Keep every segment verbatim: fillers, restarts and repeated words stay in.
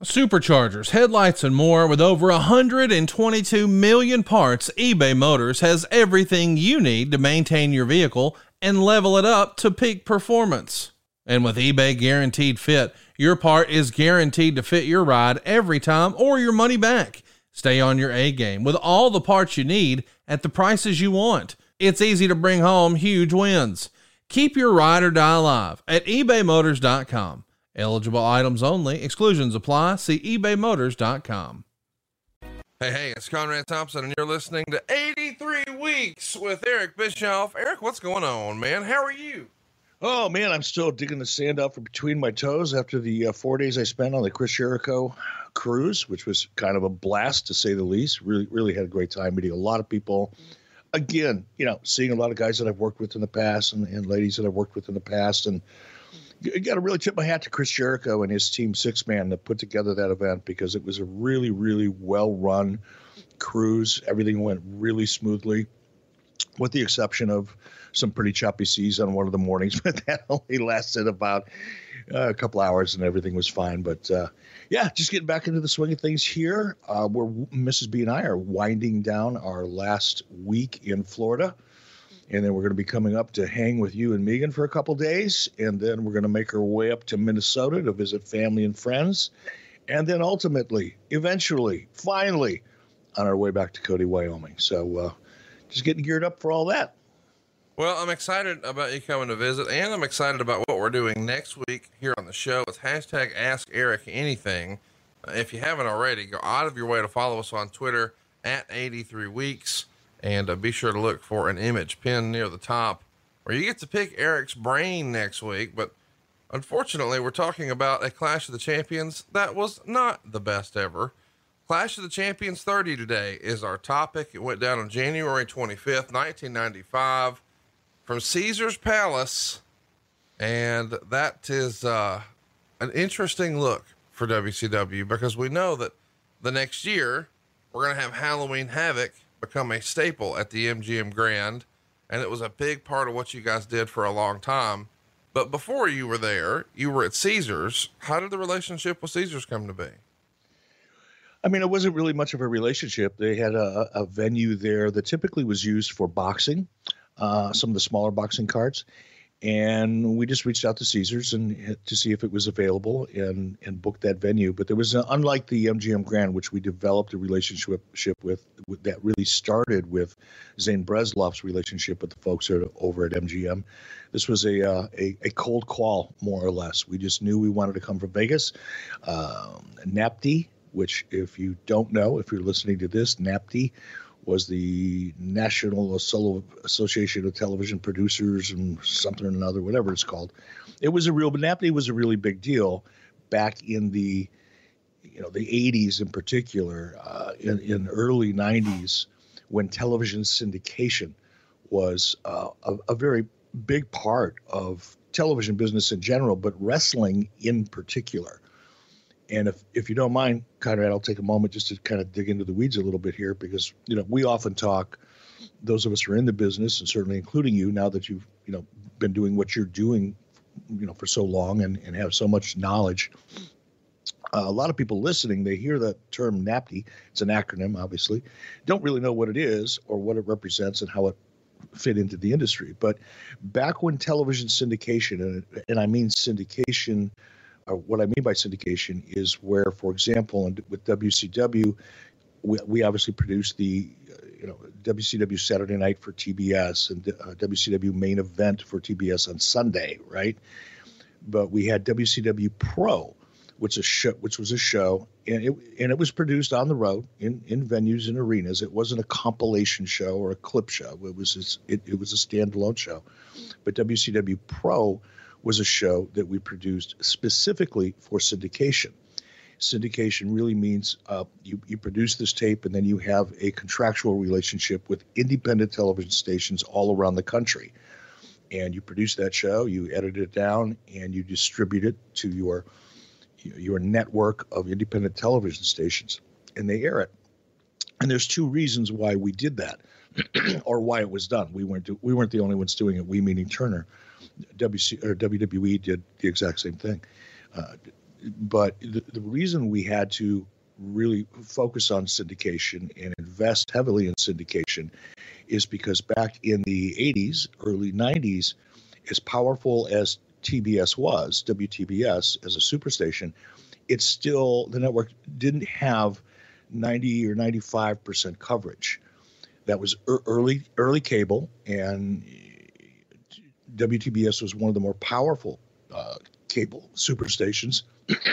Superchargers, headlights, and more. With over one hundred twenty-two million parts, eBay Motors has everything you need to maintain your vehicle and level it up to peak performance. And with eBay Guaranteed Fit, your part is guaranteed to fit your ride every time or your money back. Stay on your A game with all the parts you need at the prices you want. It's easy to bring home huge wins. Keep your ride or die alive at ebay motors dot com. Eligible items only. Exclusions apply. See ebay motors dot com. Hey, hey, it's Conrad Thompson, and you're listening to eighty-three Weeks with Eric Bischoff. Eric, what's going on, man? How are you? Oh, man, I'm still digging the sand out from between my toes after the uh, four days I spent on the Chris Jericho cruise, which was kind of a blast, to say the least. Really, really had a great time meeting a lot of people. Again, you know, seeing a lot of guys that I've worked with in the past and, and ladies that I've worked with in the past. And you got to really tip my hat to Chris Jericho and his team Six Man that put together that event, because it was a really, really well-run cruise. Everything went really smoothly, with the exception of some pretty choppy seas on one of the mornings, but that only lasted about uh, a couple hours and everything was fine. But uh, yeah, just getting back into the swing of things here. Uh, where Missus B and I are winding down our last week in Florida. And then we're going to be coming up to hang with you and Megan for a couple days. And then we're going to make our way up to Minnesota to visit family and friends. And then ultimately, eventually, finally, on our way back to Cody, Wyoming. So uh, just getting geared up for all that. Well, I'm excited about you coming to visit, and I'm excited about what we're doing next week here on the show. It's hashtag Ask Eric Anything. Uh, if you haven't already, go out of your way to follow us on Twitter at eighty-three weeks. And uh, be sure to look for an image pinned near the top where you get to pick Eric's brain next week. But unfortunately, we're talking about a Clash of the Champions that was not the best ever. Clash of the Champions thirty today is our topic. It went down on January twenty-fifth, nineteen ninety-five from Caesar's Palace. And that is uh, an interesting look for W C W, because we know that the next year we're going to have Halloween Havoc become a staple at the M G M Grand. And it was a big part of what you guys did for a long time. But before you were there, you were at Caesars. How did the relationship with Caesars come to be? I mean, it wasn't really much of a relationship. They had a, a venue there that typically was used for boxing, uh, some of the smaller boxing cards. And we just reached out to Caesars and to see if it was available and, and booked that venue. But there was, a, unlike the M G M Grand, which we developed a relationship with, with that really started with Zane Bresloff's relationship with the folks over at M G M. This was a, uh, a a cold call, more or less. We just knew we wanted to come from Vegas. Um, N A P T, which, if you don't know, if you're listening to this, N A P T was the National Association of Television Producers and something or another, whatever it's called. It was a real, but N A P T was a really big deal back in the, you know, the eighties in particular, uh, in, in early nineties, when television syndication was uh, a, a very big part of television business in general, but wrestling in particular. And if, if you don't mind, Conrad, I'll take a moment just to kind of dig into the weeds a little bit here, because, you know, we often talk, those of us who are in the business, and certainly including you, now that you've, you know, been doing what you're doing, you know, for so long and, and have so much knowledge. Uh, a lot of people listening, they hear the term N A P T, it's an acronym, obviously, don't really know what it is or what it represents and how it fit into the industry. But back when television syndication, and, and I mean syndication, Uh, what I mean by syndication is where, for example, and with W C W, we, we obviously produced the, uh, you know, W C W Saturday Night for T B S and uh, W C W Main Event for T B S on Sunday, right? But we had W C W Pro, which a show, which was a show, and it and it was produced on the road in, in venues and arenas. It wasn't a compilation show or a clip show. It was a, it, it was a standalone show. But W C W Pro was a show that we produced specifically for syndication. Syndication really means uh, you, you produce this tape and then you have a contractual relationship with independent television stations all around the country. And you produce that show, you edit it down, and you distribute it to your, your network of independent television stations, and they air it. And there's two reasons why we did that, or why it was done. We weren't, do, we weren't the only ones doing it, we meaning Turner. W C or W W E did the exact same thing. Uh, but the, the reason we had to really focus on syndication and invest heavily in syndication is because back in the eighties, early nineties, as powerful as T B S was, W T B S as a superstation, it's still, the network didn't have ninety or ninety-five percent coverage. That was er- early early cable, and W T B S was one of the more powerful uh, cable superstations,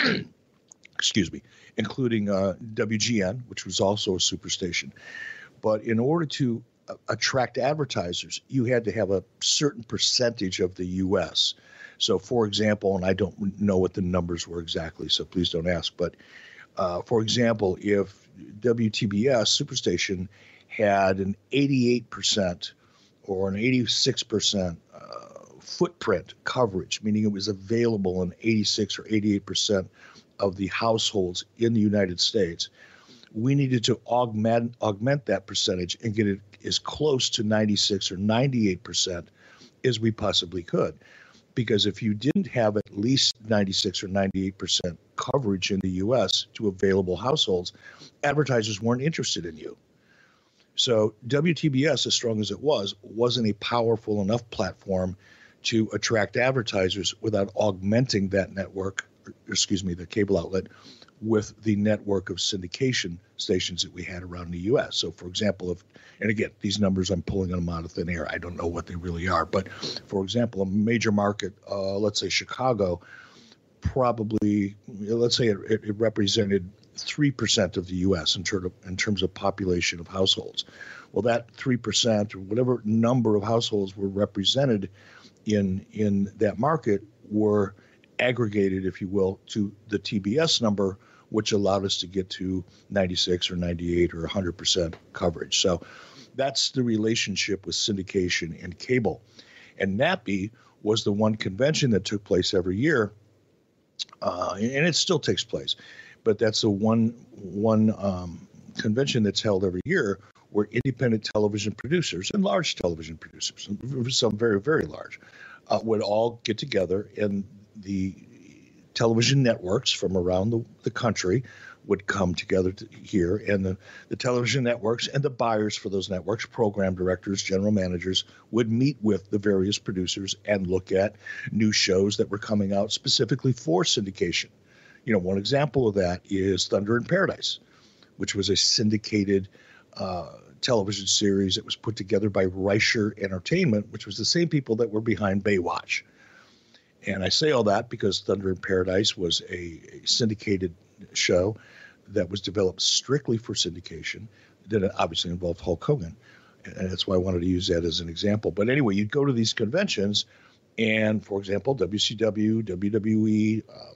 excuse me, including uh, W G N, which was also a superstation. But in order to uh, attract advertisers, you had to have a certain percentage of the U S. So, for example, and I don't know what the numbers were exactly, so please don't ask, but uh, for example, if W T B S Superstation had an eighty-eight percent or an eighty-six percent uh, footprint coverage, meaning it was available in eighty-six or eighty-eight percent of the households in the United States, we needed to augment augment that percentage and get it as close to ninety-six or ninety-eight percent as we possibly could. Because if you didn't have at least ninety-six or ninety-eight percent coverage in the U S to available households, advertisers weren't interested in you. So W T B S, as strong as it was, wasn't a powerful enough platform to attract advertisers without augmenting that network, or, excuse me, the cable outlet, with the network of syndication stations that we had around the U S. So, for example, if, and again, these numbers, I'm pulling them out of thin air. I don't know what they really are. But, for example, a major market, uh, let's say Chicago, probably, let's say it, it represented three percent of the U S in, ter- in terms of population of households. Well, that three percent or whatever number of households were represented in in that market were aggregated, if you will, to the T B S number, which allowed us to get to ninety-six or ninety-eight or one hundred percent coverage. So that's the relationship with syndication and cable. And NAPI was the one convention that took place every year, uh, and it still takes place. But that's the one one um, convention that's held every year where independent television producers and large television producers, some very, very large, uh, would all get together, and the television networks from around the, the country would come together to here, and the, the television networks and the buyers for those networks, program directors, general managers, would meet with the various producers and look at new shows that were coming out specifically for syndication. You know, one example of that is Thunder in Paradise, which was a syndicated uh, television series that was put together by Reicher Entertainment, which was the same people that were behind Baywatch. And I say all that because Thunder in Paradise was a, a syndicated show that was developed strictly for syndication, that obviously involved Hulk Hogan. And that's why I wanted to use that as an example. But anyway, you'd go to these conventions, and, for example, W C W, W W E, um,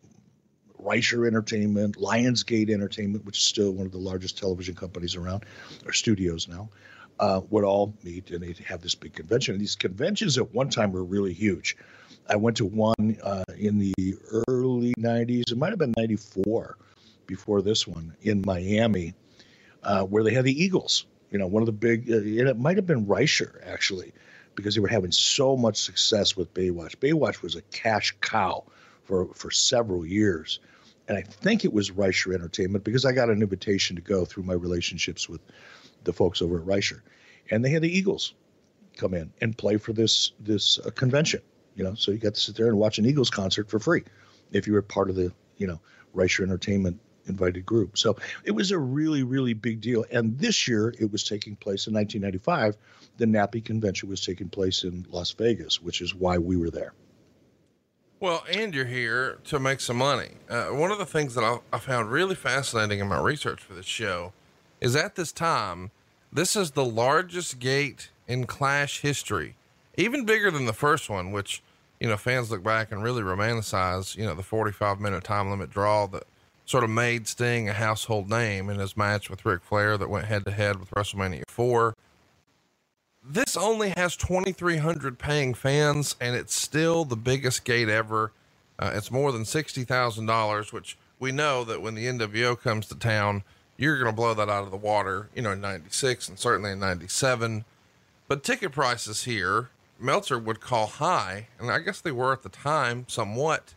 Reicher Entertainment, Lionsgate Entertainment, which is still one of the largest television companies around, or studios now, uh, would all meet, and they'd have this big convention. And these conventions at one time were really huge. I went to one uh, in the early nineties. It might have been ninety-four before this one in Miami, uh, where they had the Eagles. You know, one of the big, uh, and it might have been Reicher, actually, because they were having so much success with Baywatch. Baywatch was a cash cow for, for several years. And I think it was Reicher Entertainment, because I got an invitation to go through my relationships with the folks over at Reicher. And they had the Eagles come in and play for this this uh, convention. You know, so you got to sit there and watch an Eagles concert for free if you were part of the, you know, Reicher Entertainment invited group. So it was a really, really big deal. And this year it was taking place in nineteen ninety-five. The NAPI convention was taking place in Las Vegas, which is why we were there. Well, and you're here to make some money. Uh, one of the things that I, I found really fascinating in my research for this show is at this time, this is the largest gate in Clash history, even bigger than the first one, which, you know, fans look back and really romanticize, you know, the forty-five minute time limit draw that sort of made Sting a household name in his match with Ric Flair that went head to head with WrestleMania four. This only has twenty-three hundred paying fans, and it's still the biggest gate ever. Uh, it's more than sixty thousand dollars, which we know that when the N W O comes to town, you're going to blow that out of the water, you know, in ninety-six and certainly in ninety-seven. But ticket prices here, Meltzer would call high, and I guess they were at the time somewhat.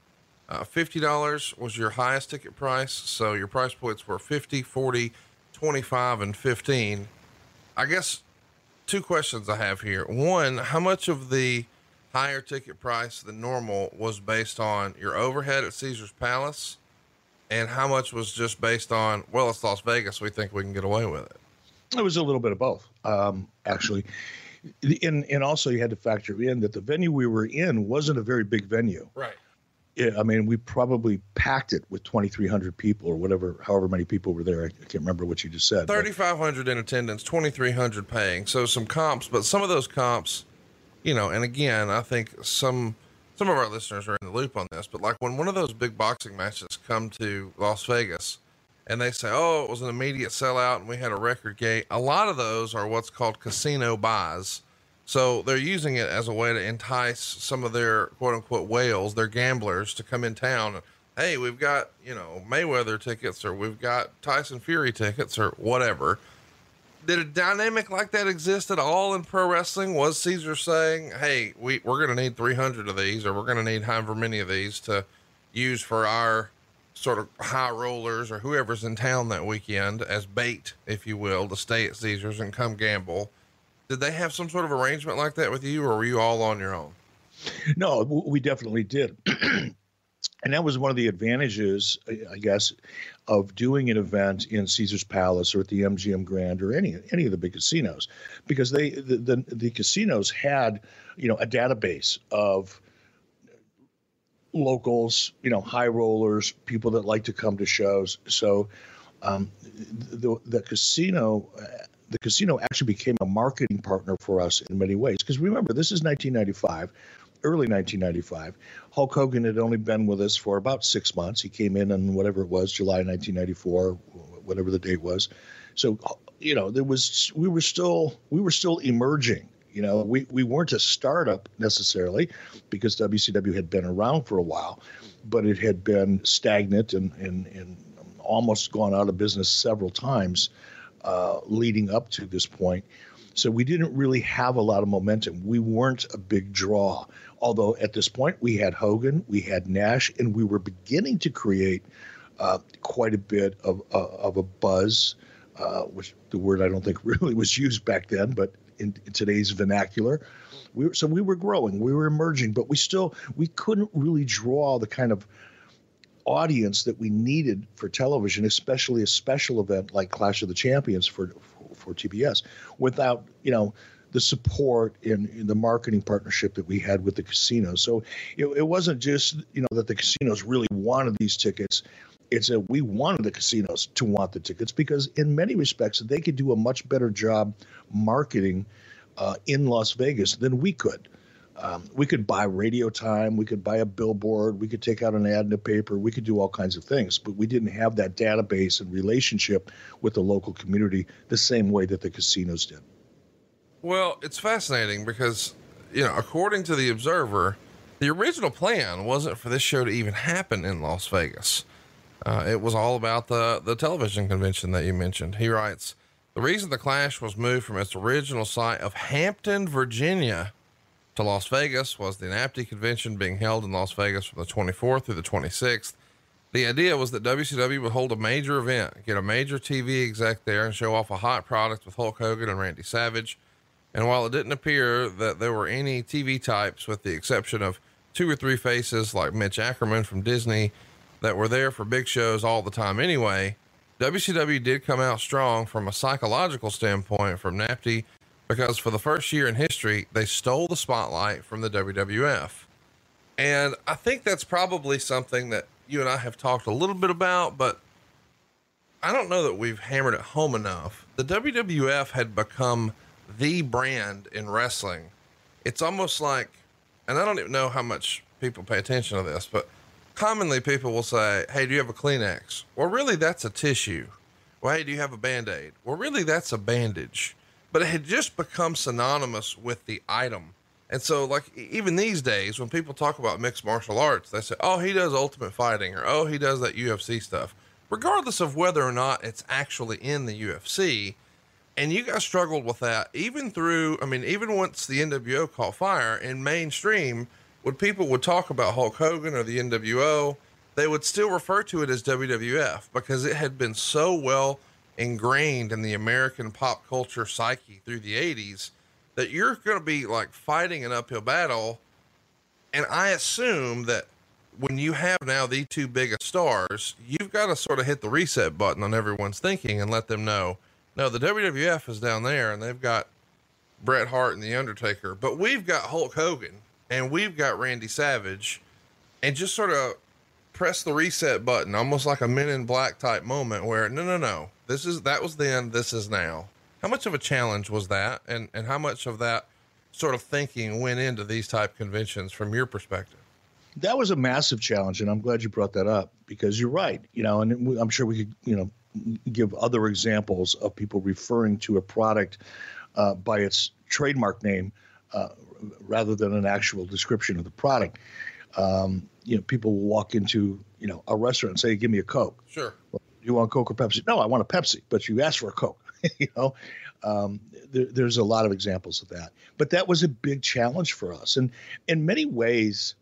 Uh, fifty dollars was your highest ticket price. So your price points were fifty, forty, twenty-five, and fifteen. I guess two questions I have here. One, how much of the higher ticket price than normal was based on your overhead at Caesar's Palace? And how much was just based on, well, it's Las Vegas, we think we can get away with it? It was a little bit of both, um, actually. And, and also you had to factor in that the venue we were in wasn't a very big venue. Right. I mean, we probably packed it with twenty-three hundred people or whatever, however many people were there. I can't remember what you just said. thirty-five hundred in attendance, twenty-three hundred paying. So some comps, but some of those comps, you know, and again, I think some, some of our listeners are in the loop on this, but like when one of those big boxing matches come to Las Vegas and they say, oh, it was an immediate sellout and we had a record gate. A lot of those are what's called casino buys. So they're using it as a way to entice some of their quote unquote whales, their gamblers, to come in town. Hey, we've got, you know, Mayweather tickets, or we've got Tyson Fury tickets, or whatever. Did a dynamic like that exist at all in pro wrestling? Was Caesar saying, hey, we, we're going to need three hundred of these, or we're going to need however many of these to use for our sort of high rollers or whoever's in town that weekend as bait, if you will, to stay at Caesar's and come gamble? Did they have some sort of arrangement like that with you, or were you all on your own? No, we definitely did. And that was one of the advantages, I guess, of doing an event in Caesar's Palace or at the M G M Grand or any any of the big casinos, because they the, the, the casinos had, you know, a database of locals, you know, high rollers, people that like to come to shows. So um, the the casino. The casino actually became a marketing partner for us in many ways. Because remember, this is nineteen ninety-five, early nineteen ninety-five. Hulk Hogan had only been with us for about six months. He came in on whatever it was, July nineteen ninety-four, whatever the date was. So, you know, there was we were still we were still emerging. You know, we, we weren't a startup necessarily, because W C W had been around for a while, but it had been stagnant and and, and almost gone out of business several times. Uh, leading up to this point. So we didn't really have a lot of momentum. We weren't a big draw. Although at this point we had Hogan, we had Nash, and we were beginning to create uh, quite a bit of, uh, of a buzz, uh, which the word I don't think really was used back then, but in, in today's vernacular. We were, so we were growing, we were emerging, but we still, we couldn't really draw the kind of audience that we needed for television, especially a special event like Clash of the Champions for for, for T B S, without, you know, the support in, in the marketing partnership that we had with the casinos. So it, it wasn't just, you know, that the casinos really wanted these tickets. It's that we wanted the casinos to want the tickets, because in many respects they could do a much better job marketing uh, in Las Vegas than we could. Um, we could buy radio time, we could buy a billboard, we could take out an ad in the paper, we could do all kinds of things, but we didn't have that database and relationship with the local community the same way that the casinos did. Well, it's fascinating because, you know, according to the Observer, the original plan wasn't for this show to even happen in Las Vegas. Uh, it was all about the, the television convention that you mentioned. He writes, the reason the Clash was moved from its original site of Hampton, Virginia, to Las Vegas was the NAPTI convention being held in Las Vegas from the twenty-fourth through the twenty-sixth. The idea was that W C W would hold a major event, get a major T V exec there and show off a hot product with Hulk Hogan and Randy Savage. And while it didn't appear that there were any T V types, with the exception of two or three faces like Mitch Ackerman from Disney that were there for big shows all the time anyway, W C W did come out strong from a psychological standpoint from NAPTI, because for the first year in history, they stole the spotlight from the W W F. And I think that's probably something that you and I have talked a little bit about, but I don't know that we've hammered it home enough. The W W F had become the brand in wrestling. It's almost like, and I don't even know how much people pay attention to this, but commonly people will say, hey, do you have a Kleenex? Well, really, that's a tissue. Well, hey, do you have a Band-Aid? Well, really, that's a bandage. But it had just become synonymous with the item. And so, like, even these days, when people talk about mixed martial arts, they say, oh, he does Ultimate Fighting, or, oh, he does that U F C stuff, regardless of whether or not it's actually in the U F C. And you guys struggled with that even through, I mean, even once the N W O caught fire in mainstream, when people would talk about Hulk Hogan or the N W O, they would still refer to it as W W F because it had been so well ingrained in the American pop culture psyche through the eighties that you're going to be like fighting an uphill battle. And I assume that when you have now the two biggest stars, you've got to sort of hit the reset button on everyone's thinking and let them know, no, the W W F is down there and they've got Bret Hart and the Undertaker, but we've got Hulk Hogan and we've got Randy Savage, and just sort of press the reset button, almost like a Men in Black type moment where, no, no, no, this is, that was then, this is now. How much of a challenge was that? And, and how much of that sort of thinking went into these type conventions from your perspective? That was a massive challenge. And I'm glad you brought that up because you're right. You know, and I'm sure we could, you know, give other examples of people referring to a product uh, by its trademark name uh, rather than an actual description of the product. Um, you know, people will walk into, you know, a restaurant and say, give me a Coke. Sure. Well, you want Coke or Pepsi? No, I want a Pepsi, but you asked for a Coke. you know, um, there, there's a lot of examples of that, but that was a big challenge for us. And in many ways,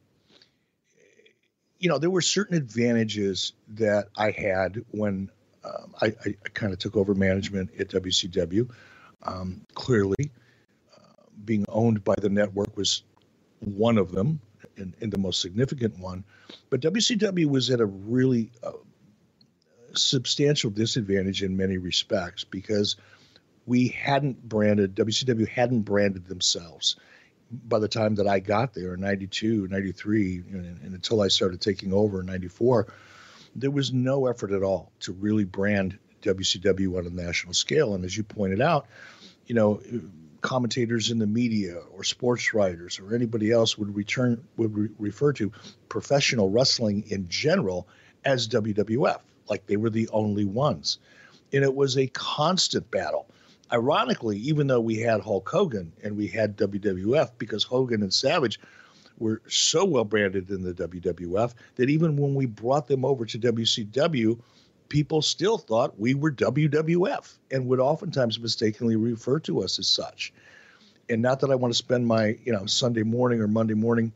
you know, there were certain advantages that I had when um, I, I, I kind of took over management at W C W. Um, clearly, uh, being owned by the network was one of them, and, and the most significant one. But W C W was at a really uh, substantial disadvantage in many respects because we hadn't branded, W C W hadn't branded themselves. By the time that I got there in ninety-two, ninety-three, and, and until I started taking over in ninety-four, there was no effort at all to really brand W C W on a national scale. And as you pointed out, you know, commentators in the media or sports writers or anybody else would return would re- refer to professional wrestling in general as W W F, like they were the only ones. And it was a constant battle. Ironically, even though we had Hulk Hogan and we had W W F, because Hogan and Savage were so well branded in the W W F that even when we brought them over to W C W, people still thought we were W W F and would oftentimes mistakenly refer to us as such. And not that I want to spend my, you know, Sunday morning or Monday morning,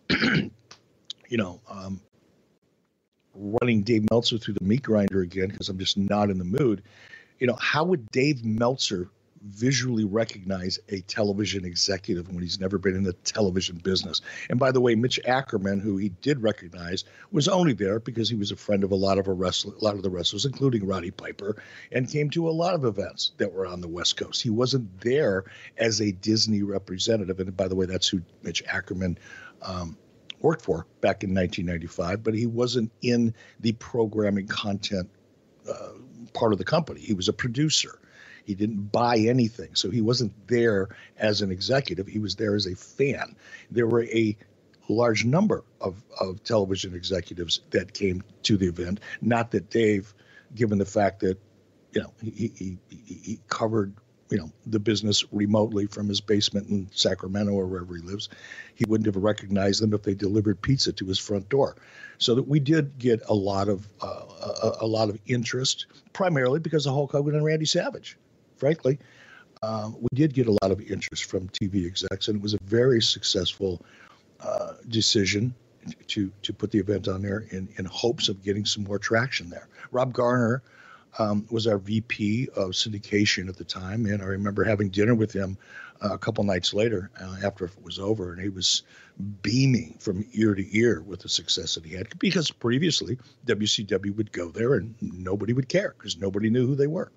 you know, um, running Dave Meltzer through the meat grinder again, because I'm just not in the mood. You know, how would Dave Meltzer visually recognize a television executive when he's never been in the television business? And by the way, Mitch Ackerman, who he did recognize, was only there because he was a friend of a lot of a wrestler, a lot of the wrestlers, including Roddy Piper, and came to a lot of events that were on the West Coast. He wasn't there as a Disney representative. And by the way, that's who Mitch Ackerman um, worked for back in nineteen ninety-five, but he wasn't in the programming content uh, part of the company. He was a producer. He didn't buy anything. So he wasn't there as an executive. He was there as a fan. There were a large number of, of television executives that came to the event. Not that Dave, given the fact that, you know, he, he, he covered, you know, the business remotely from his basement in Sacramento or wherever he lives, he wouldn't have recognized them if they delivered pizza to his front door. So that we did get a lot of uh, a, a lot of interest, primarily because of Hulk Hogan and Randy Savage. Frankly, um, we did get a lot of interest from T V execs, and it was a very successful uh, decision to to put the event on there in, in hopes of getting some more traction there. Rob Garner um, was our V P of syndication at the time, and I remember having dinner with him uh, a couple nights later uh, after it was over, and he was beaming from ear to ear with the success that he had, because previously W C W would go there and nobody would care because nobody knew who they were.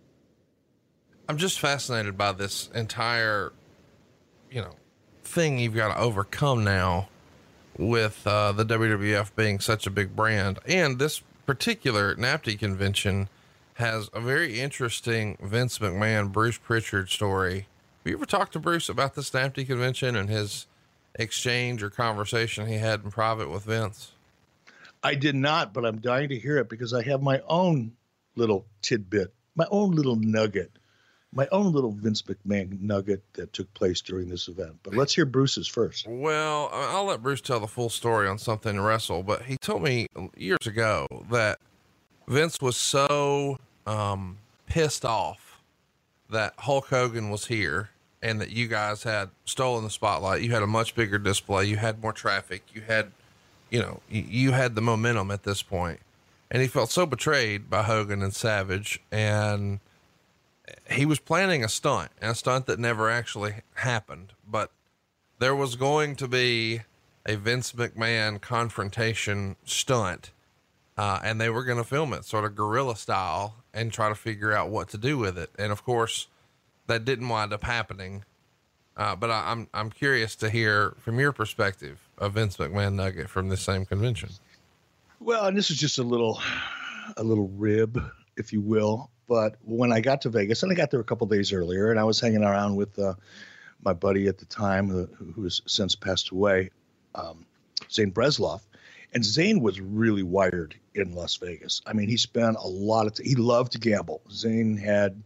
I'm just fascinated by this entire, you know, thing you've got to overcome now with uh, the W W F being such a big brand. And this particular N A P T convention has a very interesting Vince McMahon, Bruce Pritchard story. Have you ever talked to Bruce about this N A P T convention and his exchange or conversation he had in private with Vince? I did not, but I'm dying to hear it because I have my own little tidbit, my own little nugget. My own little Vince McMahon nugget that took place during this event. But let's hear Bruce's first. Well, I'll let Bruce tell the full story on Something to Wrestle, but he told me years ago that Vince was so um, pissed off that Hulk Hogan was here and that you guys had stolen the spotlight. You had a much bigger display. You had more traffic. You had, you know, you, you had the momentum at this point. And he felt so betrayed by Hogan and Savage, and he was planning a stunt, and a stunt that never actually happened, but there was going to be a Vince McMahon confrontation stunt. Uh, and they were going to film it sort of guerrilla style and try to figure out what to do with it. And of course that didn't wind up happening. Uh, but I, I'm, I'm curious to hear from your perspective a Vince McMahon nugget from this same convention. Well, and this is just a little, a little rib, if you will. But when I got to Vegas, and I got there a couple days earlier, and I was hanging around with uh, my buddy at the time, who, who has since passed away, um, Zane Bresloff. And Zane was really wired in Las Vegas. I mean, he spent a lot of, t- he loved to gamble. Zane had,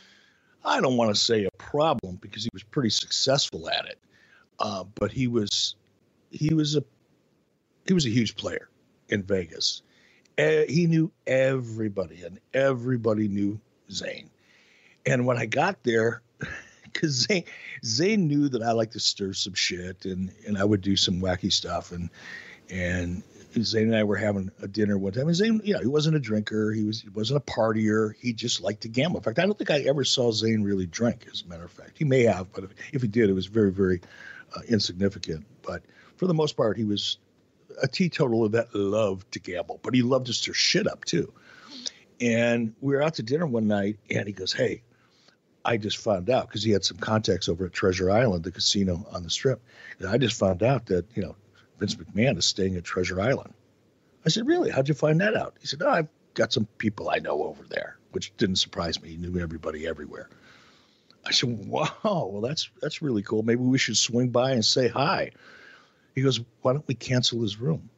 I don't want to say a problem because he was pretty successful at it. Uh, but he was, he was a, he was a huge player in Vegas. Uh, he knew everybody, and everybody knew Zane. And when I got there, because Zane, Zane knew that I like to stir some shit, and, and I would do some wacky stuff. And, and Zane and I were having a dinner one time. And Zane, you know, he wasn't a drinker. He was, he wasn't a partier. He just liked to gamble. In fact, I don't think I ever saw Zane really drink, as a matter of fact. He may have, but if, if he did, it was very, very uh, insignificant. But for the most part, he was a teetotaler that loved to gamble, but he loved to stir shit up too. And we were out to dinner one night, and he goes, "Hey, I just found out," because he had some contacts over at Treasure Island, the casino on the Strip. And I just found out that, you know, Vince McMahon is staying at Treasure Island. I said, "Really? How'd you find that out?" He said, "Oh, I've got some people I know over there," which didn't surprise me. He knew everybody everywhere. I said, "Wow, well, that's, that's really cool. Maybe we should swing by and say hi." He goes, "Why don't we cancel his room?"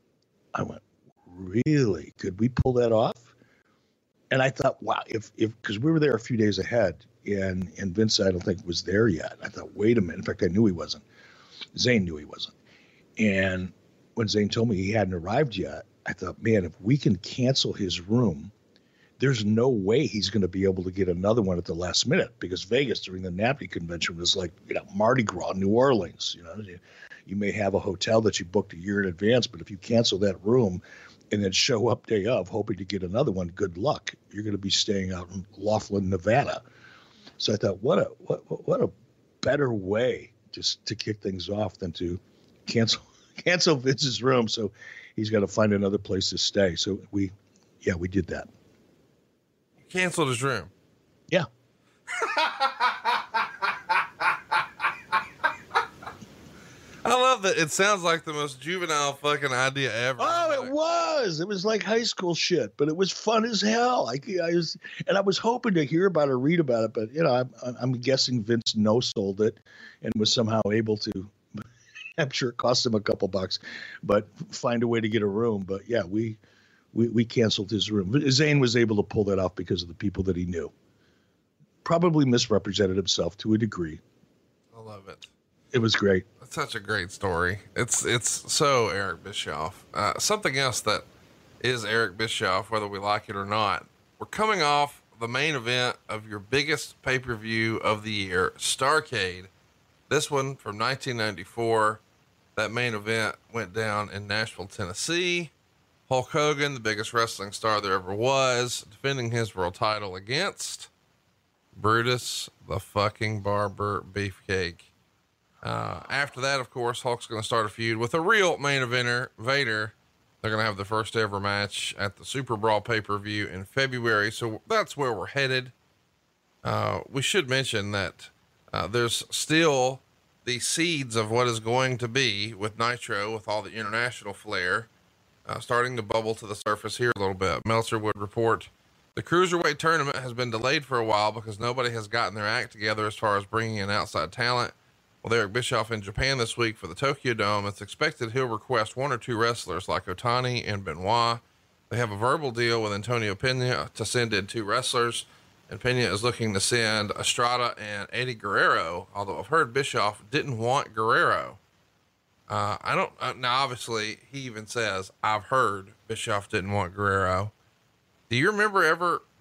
I went, "Really? Could we pull that off?" And I thought, wow, if, if, cause we were there a few days ahead, and, and Vince, I don't think was there yet. I thought, wait a minute. In fact, I knew he wasn't. Zane knew he wasn't. And when Zane told me he hadn't arrived yet, I thought, man, if we can cancel his room, there's no way he's going to be able to get another one at the last minute, because Vegas during the NABNY convention was like, you know, Mardi Gras, New Orleans. You know, you, you may have a hotel that you booked a year in advance, but if you cancel that room and then show up day of hoping to get another one, good luck. You're going to be staying out in Laughlin, Nevada. So I thought, what a what what a better way just to kick things off than to cancel cancel Vince's room. So he's got to find another place to stay. So we, yeah, we did that. Canceled his room. Yeah. I love that. It sounds like the most juvenile fucking idea ever. Oh, it was. It was like high school shit, but it was fun as hell. I, I was, and I was hoping to hear about it or read about it, but you know, I'm, I'm guessing Vince no sold it and was somehow able to. I'm sure it cost him a couple bucks, but find a way to get a room. But yeah, we, we, we canceled his room. Zane was able to pull that off because of the people that he knew. Probably misrepresented himself to a degree. I love it. It was great. That's such a great story. It's, it's so Eric Bischoff. Uh, something else that is Eric Bischoff, whether we like it or not. We're coming off the main event of your biggest pay-per-view of the year, Starrcade. This one from nineteen ninety-four. That main event went down in Nashville, Tennessee. Hulk Hogan, the biggest wrestling star there ever was, defending his world title against Brutus the fucking Barber Beefcake. Uh, after that, of course, Hulk's going to start a feud with a real main eventer, Vader. They're going to have the first ever match at the Super Brawl pay-per-view in February. So that's where we're headed. Uh, we should mention that, uh, there's still the seeds of what is going to be with Nitro, with all the international flair, uh, starting to bubble to the surface here a little bit. Meltzer would report the Cruiserweight tournament has been delayed for a while because nobody has gotten their act together as far as bringing in outside talent. With Eric Bischoff in Japan this week for the Tokyo Dome, it's expected he'll request one or two wrestlers like Otani and Benoit. They have a verbal deal with Antonio Pena to send in two wrestlers, and Pena is looking to send Estrada and Eddie Guerrero, although I've heard Bischoff didn't want Guerrero. Uh, I don't, uh, now obviously he even says, I've heard Bischoff didn't want Guerrero. Do you remember ever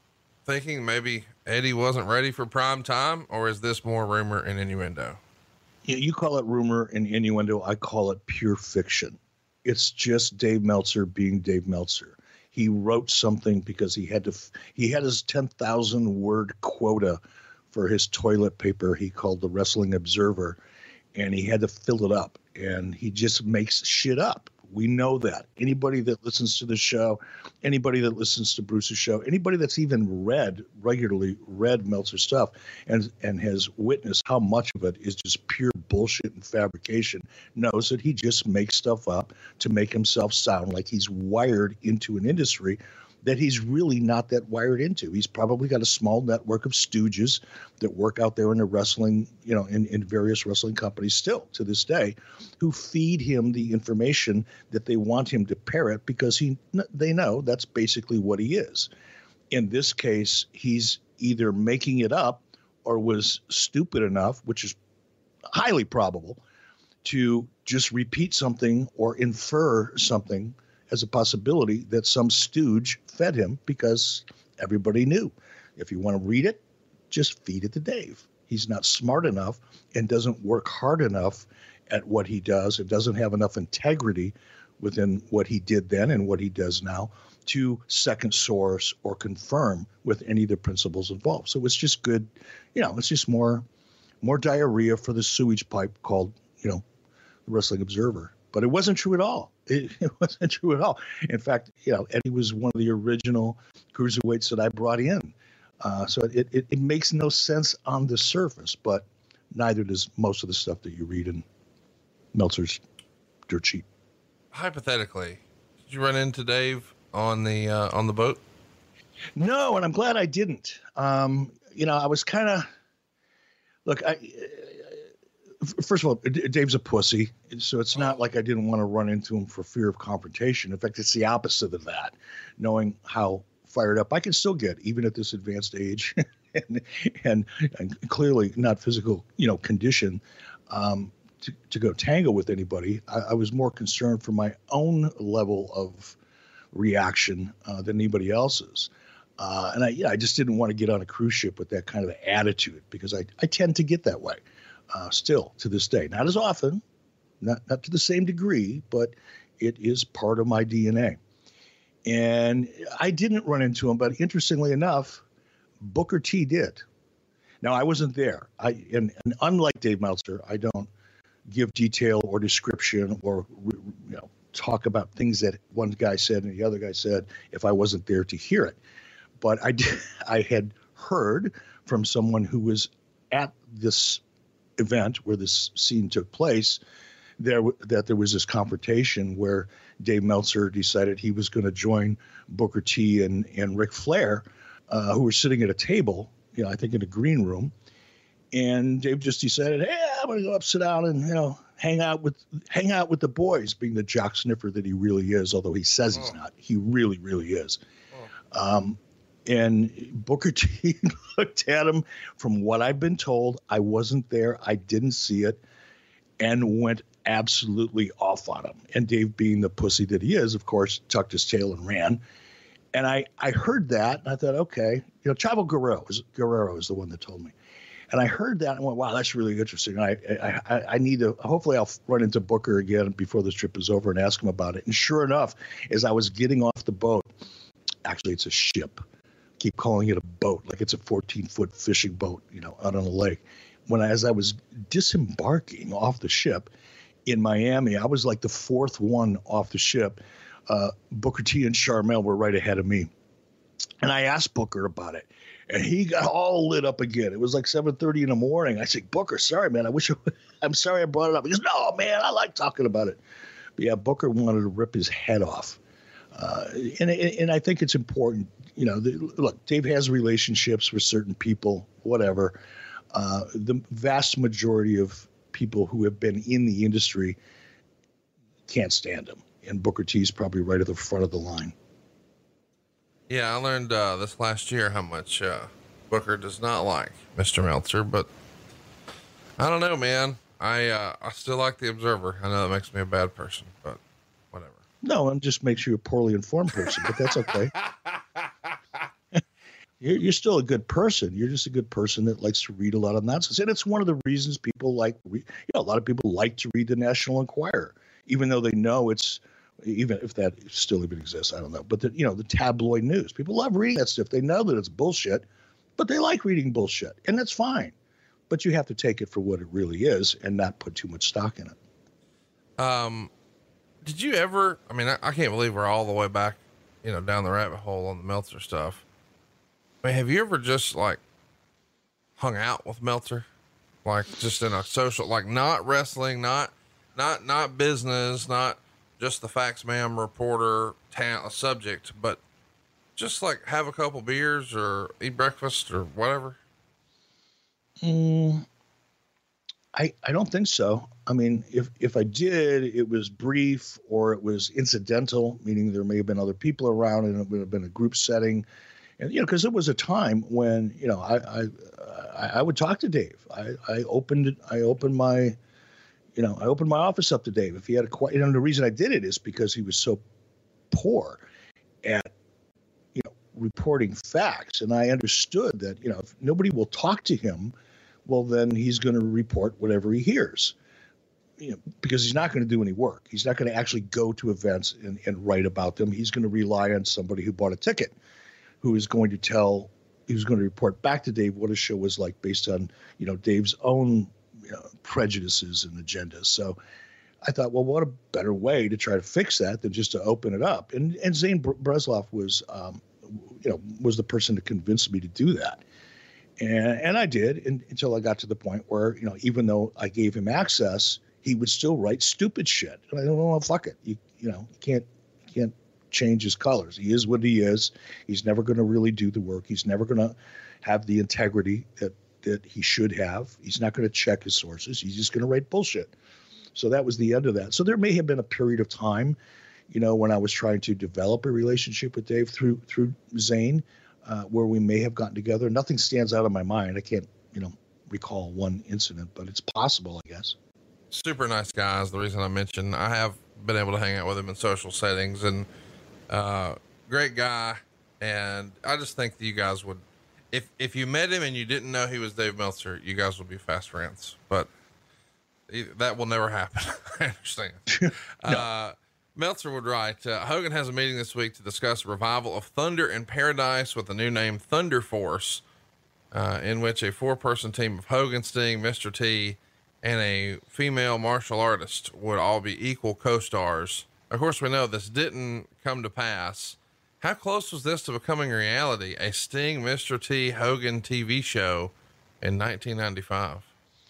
thinking maybe Eddie wasn't ready for prime time, or is this more rumor and innuendo? Yeah, you call it rumor and innuendo. I call it pure fiction. It's just Dave Meltzer being Dave Meltzer. He wrote something because he had to, he had his ten thousand word quota for his toilet paper he called the Wrestling Observer, and he had to fill it up, and he just makes shit up. We know that. Anybody that listens to the show, anybody that listens to Bruce's show, anybody that's even read regularly read Meltzer stuff and and has witnessed how much of it is just pure bullshit and fabrication knows that he just makes stuff up to make himself sound like he's wired into an industry that he's really not that wired into. He's probably got a small network of stooges that work out there in the wrestling, you know, in, in various wrestling companies still to this day, who feed him the information that they want him to parrot because he they know that's basically what he is. In this case, he's either making it up or was stupid enough, which is highly probable, to just repeat something or infer something as a possibility that some stooge fed him because everybody knew. If you want to read it, just feed it to Dave. He's not smart enough and doesn't work hard enough at what he does. It doesn't have enough integrity within what he did then and what he does now to second source or confirm with any of the principles involved. So it's just good, you know, it's just more, more diarrhea for the sewage pipe called, you know, the Wrestling Observer. But it wasn't true at all. It, it wasn't true at all. In fact, you know, Eddie was one of the original cruiserweights that I brought in. Uh, so it, it, it makes no sense on the surface, but neither does most of the stuff that you read in Meltzer's dirt sheet. Hypothetically, did you run into Dave on the uh, on the boat? No, and I'm glad I didn't. Um, you know, I was kind of look. I first of all, Dave's a pussy, so it's not like I didn't want to run into him for fear of confrontation. In fact, it's the opposite of that. Knowing how fired up I can still get, even at this advanced age, and, and and clearly not physical, you know, condition. Um, To, to go tangle with anybody. I, I was more concerned for my own level of reaction uh, than anybody else's. Uh, and I, yeah, I just didn't want to get on a cruise ship with that kind of attitude because I, I tend to get that way uh, still to this day. Not as often, not, not to the same degree, but it is part of my D N A. And I didn't run into him, but interestingly enough, Booker T did. Now, I wasn't there. I and, and unlike Dave Meltzer, I don't give detail or description or, you know, talk about things that one guy said and the other guy said if I wasn't there to hear it. But I did, I had heard from someone who was at this event where this scene took place there that there was this confrontation where Dave Meltzer decided he was going to join Booker T and, and Ric Flair, uh, who were sitting at a table, you know, I think in a green room. And Dave just decided, hey, I'm going to go up, sit down, and, you know, hang out with hang out with the boys, being the jock sniffer that he really is, although he says he's not. He really, really is. Oh. Um, and Booker T looked at him. From what I've been told, I wasn't there. I didn't see it, and went absolutely off on him. And Dave, being the pussy that he is, of course, tucked his tail and ran. And I, I heard that, and I thought, okay. You know, Chavo Guerrero is, Guerrero is the one that told me. And I heard that and went, wow, that's really interesting. I, I I need to, hopefully I'll run into Booker again before this trip is over and ask him about it. And sure enough, as I was getting off the boat, actually it's a ship. Keep calling it a boat, like it's a fourteen foot fishing boat, you know, out on the lake. When I, as I was disembarking off the ship in Miami, I was like the fourth one off the ship. Uh, Booker T and Sharmell were right ahead of me. And I asked Booker about it. And he got all lit up again. It was like seven thirty in the morning. I said, Booker, sorry, man. I wish I, I'm sorry I brought it up. He goes, no, man, I like talking about it. But yeah, Booker wanted to rip his head off. Uh, and, and I think it's important, you know, the, look, Dave has relationships with certain people, whatever. Uh, the vast majority of people who have been in the industry can't stand him. And Booker T is probably right at the front of the line. Yeah, I learned uh, this last year how much uh, Booker does not like Mister Meltzer, but I don't know, man. I uh, I still like the Observer. I know that makes me a bad person, but whatever. No, it just makes you a poorly informed person, but that's okay. You're, you're still a good person. You're just a good person that likes to read a lot of nonsense. And it's one of the reasons people like, re- you know, a lot of people like to read the National Enquirer, even though they know it's, even if that still even exists, I don't know. But, the, you know, the tabloid news, people love reading that stuff. They know that it's bullshit, but they like reading bullshit. And that's fine. But you have to take it for what it really is and not put too much stock in it. Um, did you ever, I mean, I, I can't believe we're all the way back, you know, down the rabbit hole on the Meltzer stuff. I mean, have you ever just like hung out with Meltzer? Like just in a social, like not wrestling, not, not, not business, not just the Facts Ma'am reporter talent subject, but just like have a couple beers or eat breakfast or whatever? Mm, I, I don't think so. I mean, if, if I did, it was brief or it was incidental, meaning there may have been other people around and it would have been a group setting. And, you know, because it was a time when, you know, I, I, I, I would talk to Dave. I, I opened, I opened my, you know, I opened my office up to Dave. If he had a question, and the reason I did it is because he was so poor at, you know, reporting facts. And I understood that, you know, if nobody will talk to him, well, then he's going to report whatever he hears, you know, because he's not going to do any work. He's not going to actually go to events and, and write about them. He's going to rely on somebody who bought a ticket, who is going to tell, who's going to report back to Dave what a show was like based on, you know, Dave's own, you know, prejudices and agendas. So I thought, well, what a better way to try to fix that than just to open it up. And and Zane Bresloff was, um, you know, was the person to convince me to do that. And and I did and, until I got to the point where, you know, even though I gave him access, he would still write stupid shit. And I don't know, fuck it. You you know, you can't you can't change his colors. He is what he is. He's never going to really do the work. He's never going to have the integrity that, that he should have. He's not going to check his sources. He's just going to write bullshit. So that was the end of that. So there may have been a period of time, you know, when I was trying to develop a relationship with Dave through, through Zane, uh, where we may have gotten together. Nothing stands out of my mind. I can't, you know, recall one incident, but it's possible, I guess. Super nice guy is the reason I mentioned. I have been able to hang out with him in social settings, and uh, great guy. And I just think that you guys would, if, if you met him and you didn't know he was Dave Meltzer, you guys would be fast friends, but that will never happen. I understand. no. Uh, Meltzer would write, uh, Hogan has a meeting this week to discuss a revival of Thunder in Paradise with the new name Thunder Force, uh, in which a four person team of Hogan, Sting, Mister T, and a female martial artist would all be equal co-stars. Of course, we know this didn't come to pass. How close was this to becoming a reality? A Sting, Mister T, Hogan T V show in nineteen ninety-five.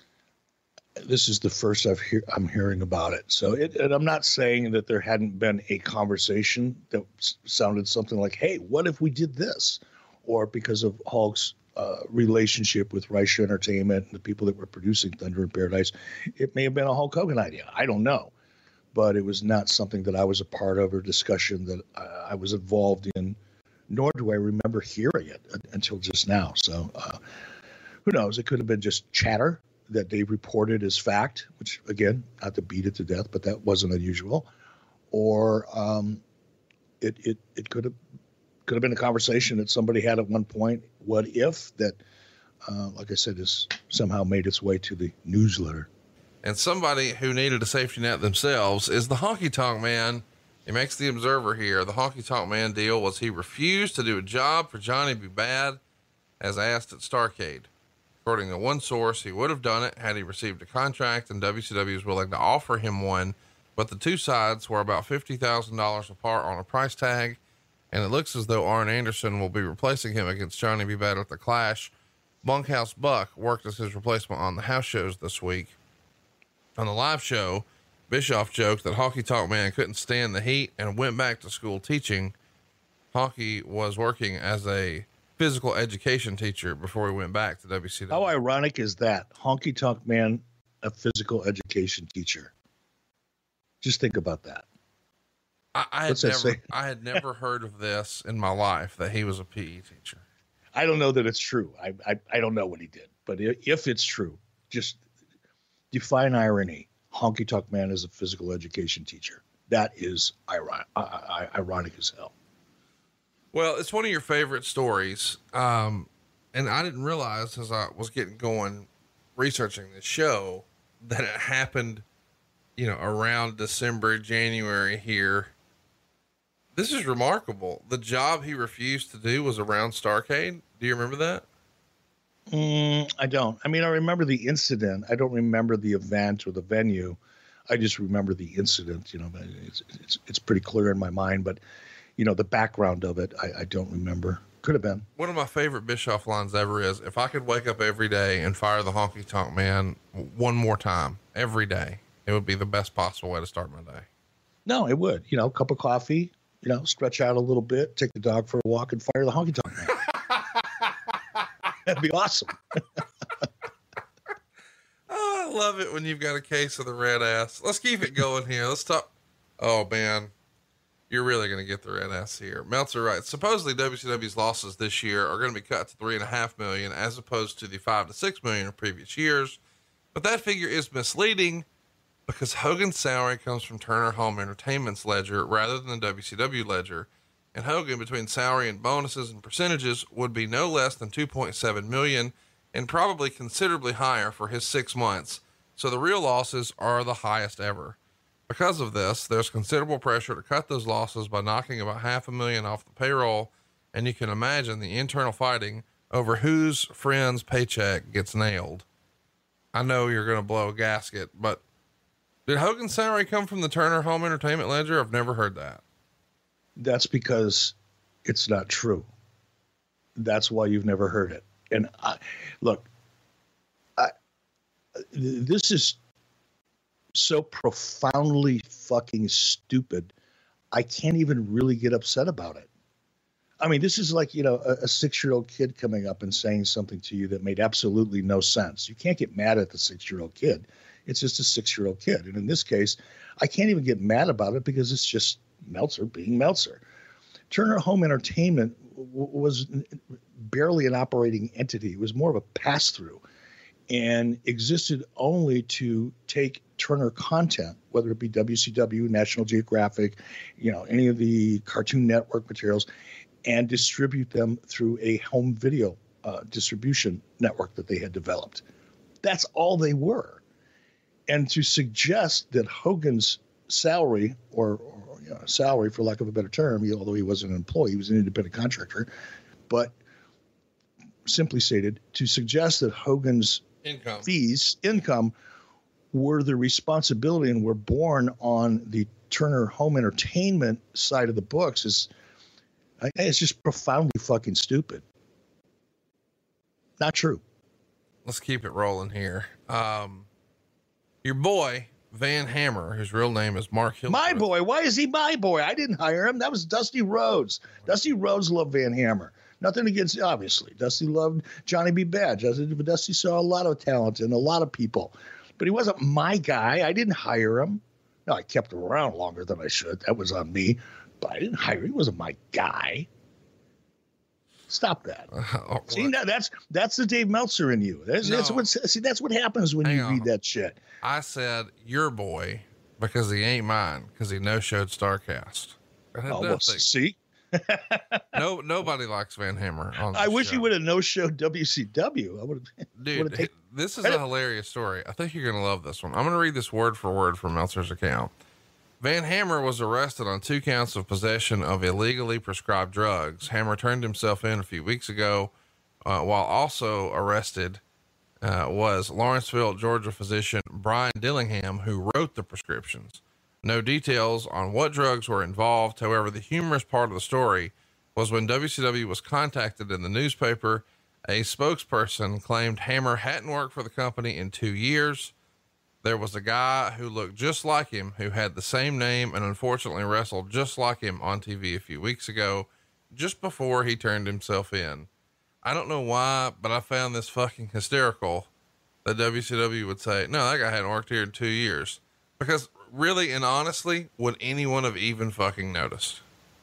This is the first I've hear, I'm hearing about it. So it, and I'm not saying that there hadn't been a conversation that s- sounded something like, hey, what if we did this? Or because of Hulk's uh, relationship with Reicher Entertainment and the people that were producing Thunder in Paradise, it may have been a Hulk Hogan idea. I don't know. But it was not something that I was a part of or discussion that uh, I was involved in, nor do I remember hearing it until just now. So uh, who knows? It could have been just chatter that they reported as fact, which again, not to beat it to death, but that wasn't unusual. Or um, it, it, it could have, could have been a conversation that somebody had at one point. What if that, uh, like I said, has somehow made its way to the newsletter. And somebody who needed a safety net themselves is the Honky Tonk Man. He makes the Observer here. The Honky Tonk Man deal was he refused to do a job for Johnny B. Bad as asked at Starrcade. According to one source, he would have done it had he received a contract and W C W was willing to offer him one, but the two sides were about fifty thousand dollars apart on a price tag, and it looks as though Arn Anderson will be replacing him against Johnny B. Bad at the Clash. Bunkhouse Buck worked as his replacement on the house shows this week. On the live show, Bischoff joked that Honky Tonk Man couldn't stand the heat and went back to school teaching. Honky was working as a physical education teacher before he went back to W C W. How ironic is that? Honky Tonk Man, a physical education teacher. Just think about that. I, I had What's that never, say? I had never heard of this in my life, that he was a P E teacher. I don't know that it's true. I, I, I don't know what he did, but if it's true, just define irony. Honky Tonk Man is a physical education teacher. That is ironic, ironic as hell. Well, it's one of your favorite stories. Um, and I didn't realize as I was getting going researching this show that it happened, you know, around December, January here. This is remarkable. The job he refused to do was around Starrcade. Do you remember that? Mm, I don't. I mean, I remember the incident. I don't remember the event or the venue. I just remember the incident. You know, it's it's it's pretty clear in my mind. But you know, the background of it, I, I don't remember. Could have been. One of my favorite Bischoff lines ever is, "If I could wake up every day and fire the honky tonk man one more time every day, it would be the best possible way to start my day." No, it would. You know, a cup of coffee. You know, stretch out a little bit, take the dog for a walk, and fire the honky tonk man. That'd be awesome. Oh, I love it when you've got a case of the red ass. Let's keep it going here. Let's talk. Oh man, you're really going to get the red ass here. Meltzer writes, supposedly W C W's losses this year are going to be cut to three and a half million as opposed to the five to six million in previous years. But that figure is misleading because Hogan's salary comes from Turner Home Entertainment's ledger rather than the W C W ledger. And Hogan, between salary and bonuses and percentages, would be no less than two point seven million and probably considerably higher for his six months. So the real losses are the highest ever. Because of this, there's considerable pressure to cut those losses by knocking about half a million off the payroll. And you can imagine the internal fighting over whose friend's paycheck gets nailed. I know you're going to blow a gasket, but did Hogan's salary come from the Turner Home Entertainment ledger? I've never heard that. That's because it's not true. That's why you've never heard it. And I, look, I, this is so profoundly fucking stupid. I can't even really get upset about it. I mean, this is like, you know, a, a six-year-old kid coming up and saying something to you that made absolutely no sense. You can't get mad at the six-year-old kid. It's just a six-year-old kid. And in this case, I can't even get mad about it because it's just Meltzer being Meltzer. Turner Home Entertainment w- was barely an operating entity. It was more of a pass-through and existed only to take Turner content, whether it be W C W, National Geographic, you know, any of the Cartoon Network materials, and distribute them through a home video uh, distribution network that they had developed. That's all they were. And to suggest that Hogan's salary, or, or you know, salary for lack of a better term, he, although he wasn't an employee, he was an independent contractor, but simply stated, to suggest that Hogan's Income. fees, income, were the responsibility and were borne on the Turner Home Entertainment side of the books is, I, it's just profoundly fucking stupid. Not true. Let's keep it rolling here. Um, your boy, Van Hammer, whose real name is Mark Hill. My boy. Why is he my boy? I didn't hire him. That was Dusty Rhodes. Dusty Rhodes loved Van Hammer. Nothing against, obviously. Dusty loved Johnny B. Badge. Dusty saw a lot of talent in a lot of people. But he wasn't my guy. I didn't hire him. No, I kept him around longer than I should. That was on me. But I didn't hire him. He wasn't my guy. Stop that. Uh, see, now that's that's the Dave Meltzer in you. That's, No. that's what see. That's what happens when Hang you on. read that shit. I said your boy because he ain't mine because he no showed Starcast. That had Oh, well, nothing. see, No, nobody likes Van Hammer. On I this wish show. you would have no showed W C W. I would have. Dude, take- this is a hilarious story. I think you're going to love this one. I'm going to read this word for word from Meltzer's account. Van Hammer was arrested on two counts of possession of illegally prescribed drugs. Hammer turned himself in a few weeks ago, uh, while also arrested uh, was Lawrenceville, Georgia physician Brian Dillingham, who wrote the prescriptions. No details on what drugs were involved. However, the humorous part of the story was when W C W was contacted in the newspaper, a spokesperson claimed Hammer hadn't worked for the company in two years. There was a guy who looked just like him, who had the same name and unfortunately wrestled just like him on T V a few weeks ago, just before he turned himself in. I don't know why, but I found this fucking hysterical that W C W would say, no, that guy hadn't worked here in two years. Because really and honestly, would anyone have even fucking noticed?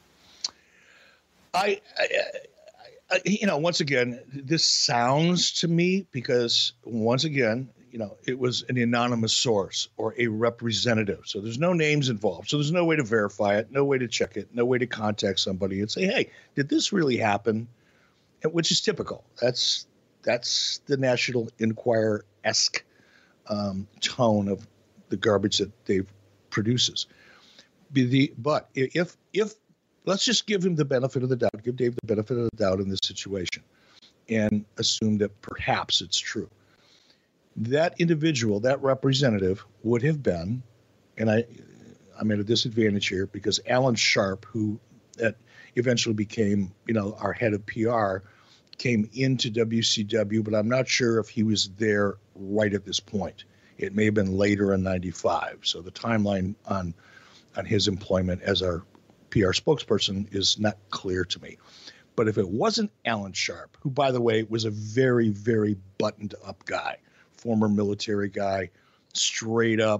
I, I, I, you know, once again, this sounds to me because once again, you know, it was an anonymous source or a representative. So there's no names involved. So there's no way to verify it, no way to check it, no way to contact somebody and say, hey, did this really happen? And, which is typical. That's that's the National Enquirer-esque um, tone of the garbage that Dave produces. Be the, but if if let's just give him the benefit of the doubt, give Dave the benefit of the doubt in this situation, and assume that perhaps it's true. That individual, that representative, would have been, and I, I'm at a disadvantage here because Alan Sharp, who that eventually became, you know, our head of P R, came into W C W, but I'm not sure if he was there right at this point. It may have been later in ninety-five. So the timeline on on his employment as our P R spokesperson is not clear to me. But if it wasn't Alan Sharp, who, by the way, was a very, very buttoned up guy, former military guy, straight up,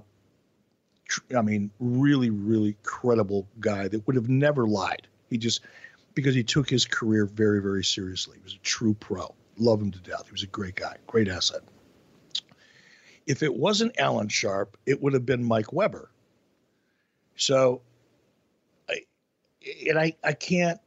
I mean, really, really credible guy that would have never lied. He just, because he took his career very, very seriously. He was a true pro. Love him to death. He was a great guy, great asset. If it wasn't Alan Sharp, it would have been Mike Weber. So, I, and I, I can't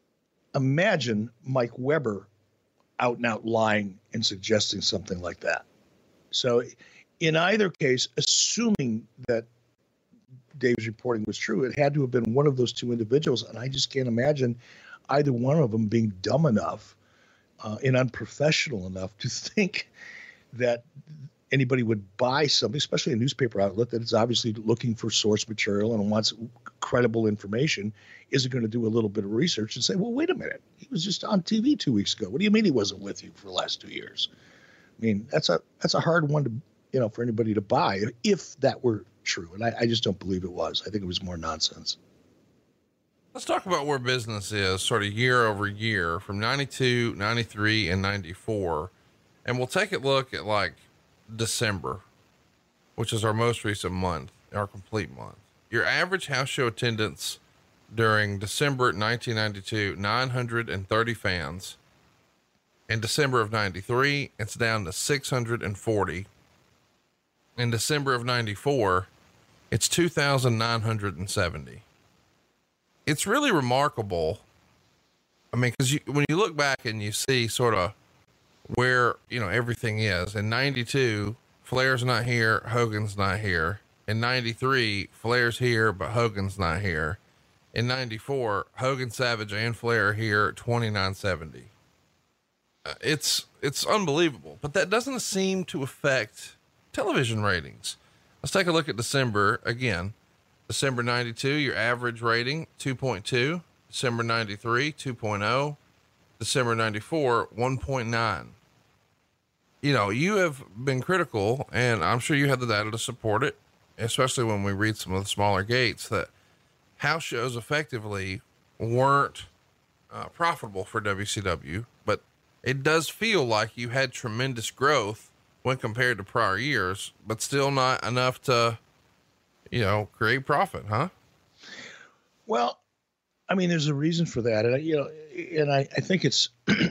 imagine Mike Weber out and out lying and suggesting something like that. So in either case, assuming that Dave's reporting was true, it had to have been one of those two individuals. And I just can't imagine either one of them being dumb enough uh, and unprofessional enough to think that anybody would buy something, especially a newspaper outlet that is obviously looking for source material and wants credible information, isn't going to do a little bit of research and say, well, wait a minute, he was just on T V two weeks ago. What do you mean he wasn't with you for the last two years? I mean, that's a that's a hard one to, you know, for anybody to buy if that were true. And I, I just don't believe it was. I think it was more nonsense. Let's talk about where business is sort of year over year from ninety-two, ninety-three, and ninety-four. And we'll take a look at like December, which is our most recent month, our complete month. Your average house show attendance during December nineteen ninety-two, nine hundred thirty fans. In December of ninety-three, it's down to six hundred forty. In December of ninety-four, it's two thousand nine hundred seventy. It's really remarkable. I mean, cause you, when you look back and you see sort of where, you know, everything is in ninety-two, Flair's not here, Hogan's not here. In ninety-three, Flair's here, but Hogan's not here. In ninety-four, Hogan, Savage, and Flair are here, twenty-nine seventy. Uh, it's, it's unbelievable, but that doesn't seem to affect television ratings. Let's take a look at December again. December ninety-two, your average rating, two point two. December ninety-three, two point oh. December ninety-four, one point nine. You know, you have been critical, and I'm sure you have the data to support it, especially when we read some of the smaller gates, that house shows effectively weren't uh, profitable for W C W, but it does feel like you had tremendous growth when compared to prior years, but still not enough to, you know, create profit, huh? Well, I mean, there's a reason for that. And, I, you know, and I, I think it's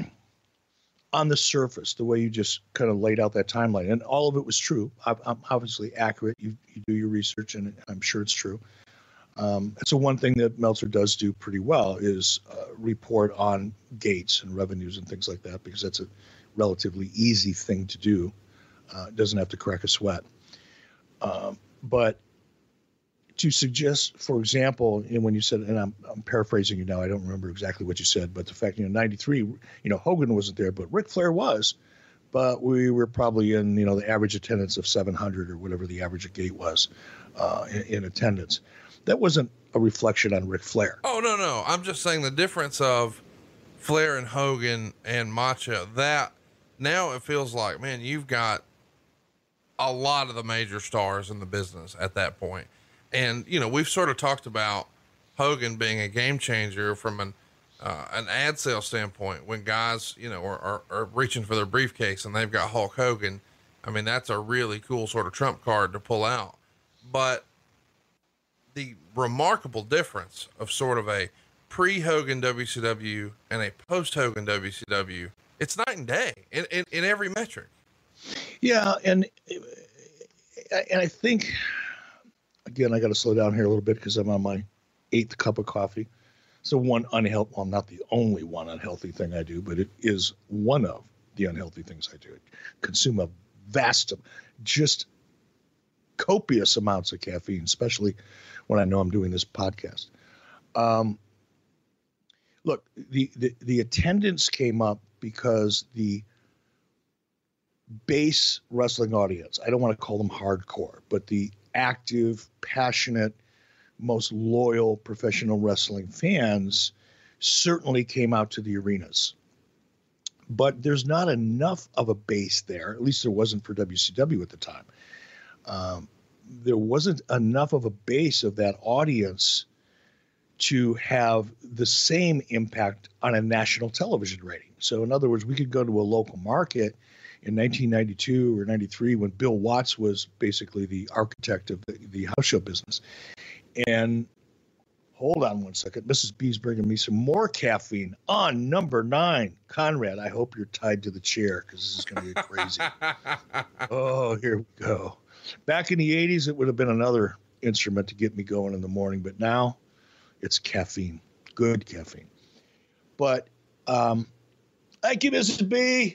on the surface, the way you just kind of laid out that timeline, and all of it was true. I'm, I'm obviously accurate. You, you do your research, and I'm sure it's true. Um, it's the one thing that Meltzer does do pretty well is uh, report on gates and revenues and things like that, because that's a relatively easy thing to do. Uh, it doesn't have to crack a sweat. Um, but to suggest, for example, you know, when you said, and I'm, I'm paraphrasing you now, I don't remember exactly what you said, but the fact, you know, ninety-three, you know, Hogan wasn't there, but Ric Flair was, but we were probably in, you know, the average attendance of seven hundred or whatever the average gate was uh, in, in attendance. That wasn't a reflection on Ric Flair. Oh, no, no. I'm just saying the difference of Flair and Hogan and Macho, that now it feels like, man, you've got a lot of the major stars in the business at that point. And, you know, we've sort of talked about Hogan being a game changer from an, uh, an ad sale standpoint when guys, you know, are, are, are reaching for their briefcase and they've got Hulk Hogan. I mean, that's a really cool sort of trump card to pull out, but the remarkable difference of sort of a pre-Hogan W C W and a post-Hogan W C W, it's night and day in, in, in every metric. Yeah, and and I think again I got to slow down here a little bit because I'm on my eighth cup of coffee. So one unhealthy, well, not the only one unhealthy thing I do, but it is one of the unhealthy things I do. Consume a vast, just copious amounts of caffeine, especially when I know I'm doing this podcast. Um, look, the, the, the attendance came up because the base wrestling audience, I don't want to call them hardcore, but the active, passionate, most loyal professional wrestling fans certainly came out to the arenas. But there's not enough of a base there, at least there wasn't for W C W at the time. Um, there wasn't enough of a base of that audience to have the same impact on a national television rating. So in other words, we could go to a local market in nineteen ninety-two or ninety-three when Bill Watts was basically the architect of the, the house show business. And hold on one second. Missus B's bringing me some more caffeine on number nine. Conrad, I hope you're tied to the chair because this is going to get crazy. Oh, here we go. Back in the eighties, it would have been another instrument to get me going in the morning, but now it's caffeine, good caffeine. But um, thank you, Missus B.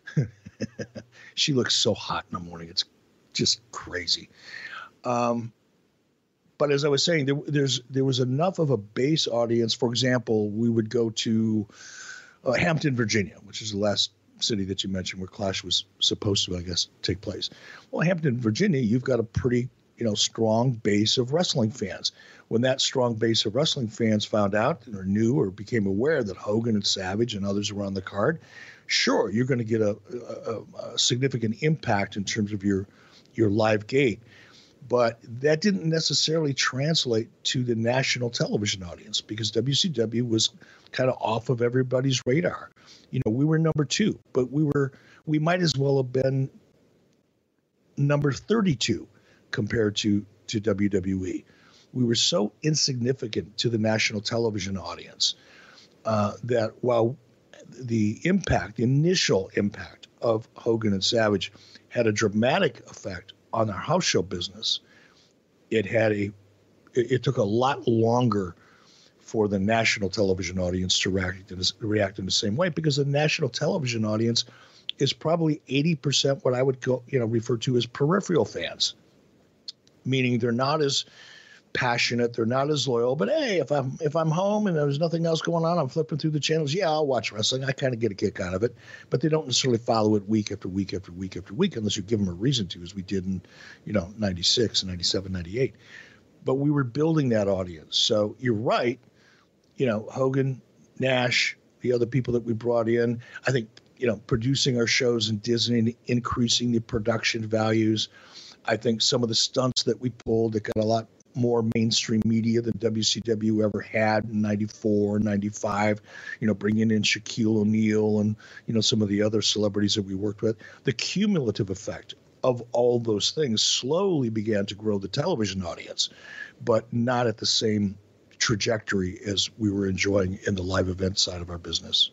She looks so hot in the morning. It's just crazy. Um, But as I was saying, there, there's there was enough of a base audience. For example, we would go to uh, Hampton, Virginia, which is the last city that you mentioned where Clash was supposed to, I guess, take place. Well, Hampton, Virginia, you've got a pretty, you know, strong base of wrestling fans. When that strong base of wrestling fans found out or knew or became aware that Hogan and Savage and others were on the card, sure, you're going to get a, a, a significant impact in terms of your your live gate. But that didn't necessarily translate to the national television audience because W C W was kind of off of everybody's radar. You know, we were number two, but we were we might as well have been number thirty-two compared to, to W W E. We were so insignificant to the national television audience uh, that while the impact, the initial impact of Hogan and Savage had a dramatic effect on our house show business, it had a, it, it took a lot longer for the national television audience to react in, this, react in the same way because the national television audience is probably eighty percent what I would go, you know, refer to as peripheral fans, meaning they're not as passionate, they're not as loyal, but hey, if I'm if I'm home and there's nothing else going on, I'm flipping through the channels, yeah, I'll watch wrestling. I kind of get a kick out of it, but they don't necessarily follow it week after week after week after week unless you give them a reason to, as we did in, you know, ninety-six and ninety-seven, ninety-eight. But we were building that audience. So you're right, you know, Hogan, Nash, the other people that we brought in, I think, you know, producing our shows in Disney, increasing the production values. I think some of the stunts that we pulled that got a lot more mainstream media than W C W ever had in ninety-four, ninety-five, you know, bringing in Shaquille O'Neal and, you know, some of the other celebrities that we worked with. The cumulative effect of all those things slowly began to grow the television audience, but not at the same trajectory as we were enjoying in the live event side of our business.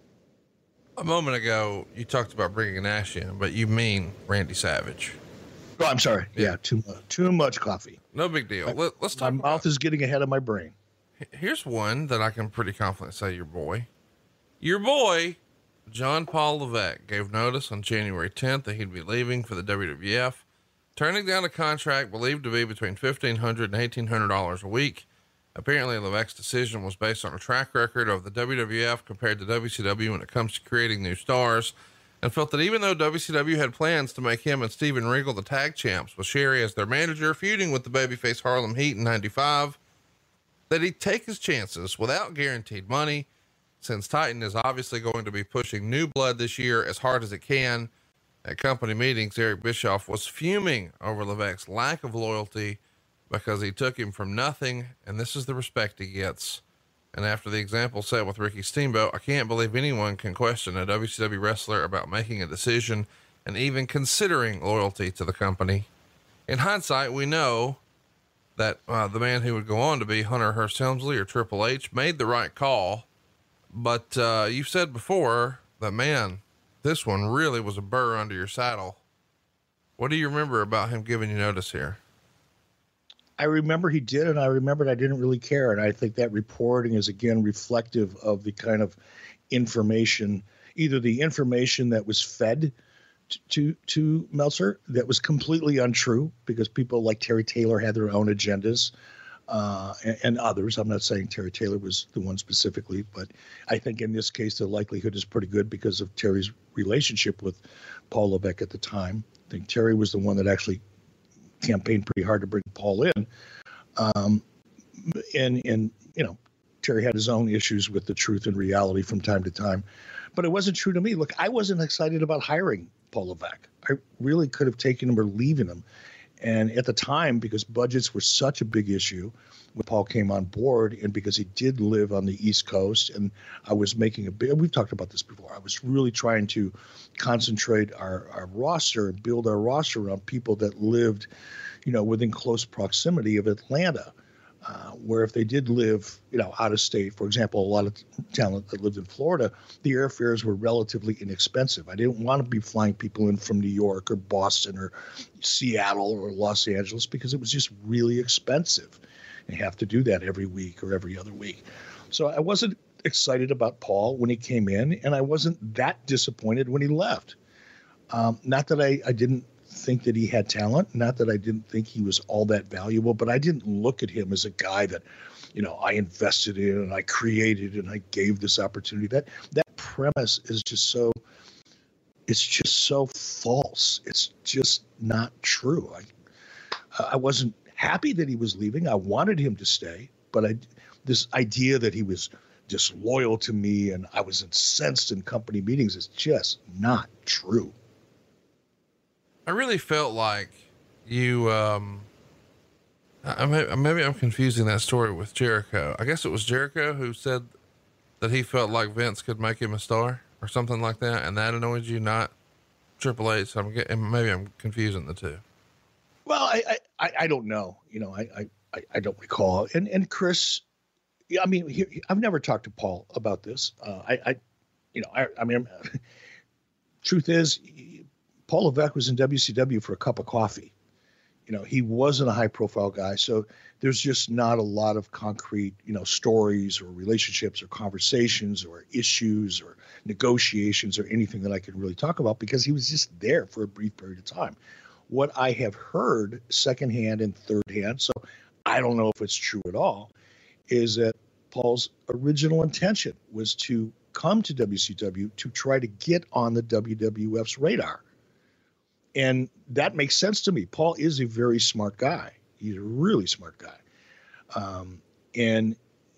A moment ago, you talked about bringing Nash in, but you mean Randy Savage. Oh, I'm sorry. Yeah, yeah too much, too much coffee. No big deal. Let, let's talk. My about, mouth is getting ahead of my brain. Here's one that I can pretty confidently say your boy. Your boy, John Paul Levesque, gave notice on January tenth that he'd be leaving for the W W F, turning down a contract believed to be between fifteen hundred dollars and eighteen hundred dollars a week. Apparently, Levesque's decision was based on a track record of the W W F compared to W C W when it comes to creating new stars, and felt that even though W C W had plans to make him and Steven Regal the tag champs with Sherry as their manager, feuding with the babyface Harlem Heat in ninety-five, that he'd take his chances without guaranteed money, since Titan is obviously going to be pushing new blood this year as hard as it can. At company meetings, Eric Bischoff was fuming over Levesque's lack of loyalty because he took him from nothing, and this is the respect he gets. And after the example set with Ricky Steamboat, I can't believe anyone can question a W C W wrestler about making a decision and even considering loyalty to the company. In hindsight, we know that uh, the man who would go on to be Hunter Hearst Helmsley or Triple H made the right call. But uh, you've said before that, man, this one really was a burr under your saddle. What do you remember about him giving you notice here? I remember he did, and I remembered I didn't really care. And I think that reporting is, again, reflective of the kind of information, either the information that was fed to, to, to Meltzer that was completely untrue because people like Terry Taylor had their own agendas, uh, and, and others. I'm not saying Terry Taylor was the one specifically, but I think in this case, the likelihood is pretty good because of Terry's relationship with Paul Levesque at the time. I think Terry was the one that actually campaigned pretty hard to bring Paul in. Um, and, and, you know, Terry had his own issues with the truth and reality from time to time, but it wasn't true to me. Look, I wasn't excited about hiring Paul Levesque. I really could have taken him or leaving him. And at the time, because budgets were such a big issue when Paul came on board, and because he did live on the East Coast, and I was making a big, we've talked about this before, I was really trying to concentrate our, our roster and build our roster around people that lived, you know, within close proximity of Atlanta, uh, where if they did live, you know, out of state, for example, a lot of talent that lived in Florida, the airfares were relatively inexpensive. I didn't want to be flying people in from New York or Boston or Seattle or Los Angeles because it was just really expensive. You have to do that every week or every other week. So I wasn't excited about Paul when he came in, and I wasn't that disappointed when he left. Um, not that I, I didn't think that he had talent, not that I didn't think he was all that valuable, but I didn't look at him as a guy that, you know, I invested in and I created and I gave this opportunity. That that premise is just so, it's just so false. It's just not true. I I wasn't happy that he was leaving. I wanted him to stay, but I this idea that he was disloyal to me and I was incensed in company meetings is just not true. I really felt like you, um, I, I, maybe I'm confusing that story with Jericho. I guess it was Jericho who said that he felt like Vince could make him a star or something like that. And that annoyed you, not Triple H. So I'm getting, maybe I'm confusing the two. Well, I, I, I don't know, you know, I, I, I don't recall. And, and Chris, I mean, he, I've never talked to Paul about this. Uh, I, I, you know, I, I mean, truth is, Paul Levesque was in W C W for a cup of coffee. You know, he wasn't a high profile guy. So there's just not a lot of concrete, you know, stories or relationships or conversations or issues or negotiations or anything that I could really talk about because he was just there for a brief period of time. What I have heard secondhand and third hand, so I don't know if it's true at all, is that Paul's original intention was to come to W C W to try to get on the W W F's radar. And that makes sense to me. Paul is a very smart guy. He's a really smart guy. Um, and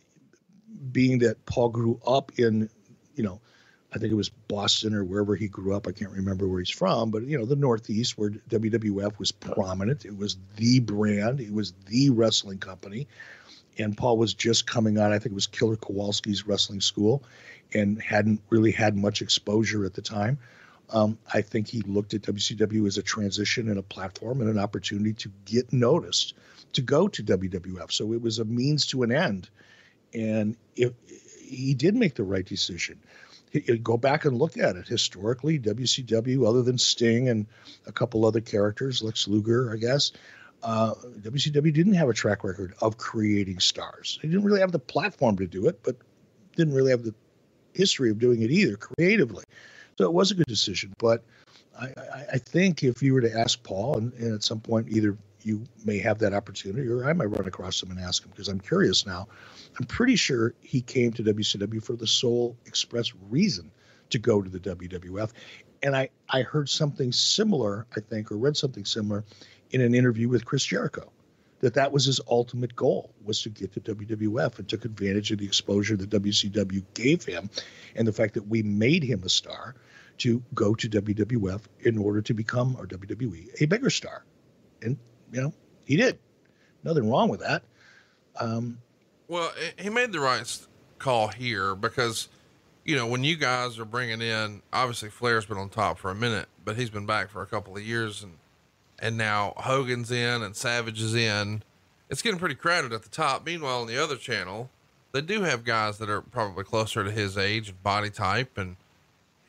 being that Paul grew up in, you know, I think it was Boston or wherever he grew up. I can't remember where he's from, but, you know, the Northeast where W W F was prominent. It was the brand. It was the wrestling company. And Paul was just coming on, I think it was Killer Kowalski's wrestling school, and hadn't really had much exposure at the time. Um, I think he looked at W C W as a transition and a platform and an opportunity to get noticed, to go to W W F. So it was a means to an end. And if, he did make the right decision. He, go back and look at it. Historically, W C W, other than Sting and a couple other characters, Lex Luger, I guess, uh, W C W didn't have a track record of creating stars. They didn't really have the platform to do it, but didn't really have the history of doing it either creatively. So it was a good decision, but I, I, I think if you were to ask Paul, and, and at some point either you may have that opportunity or I might run across him and ask him because I'm curious now. I'm pretty sure he came to W C W for the sole express reason to go to the W W F. And I, I heard something similar, I think, or read something similar in an interview with Chris Jericho, that that was his ultimate goal, was to get to W W F, and took advantage of the exposure that W C W gave him and the fact that we made him a star to go to W W F in order to become, or W W E, a bigger star. And, you know, he did. Nothing wrong with that. Um, well, he made the right call here because, you know, when you guys are bringing in, obviously Flair's been on top for a minute, but he's been back for a couple of years, and and now Hogan's in and Savage is in. It's getting pretty crowded at the top. Meanwhile, on the other channel, they do have guys that are probably closer to his age and body type, and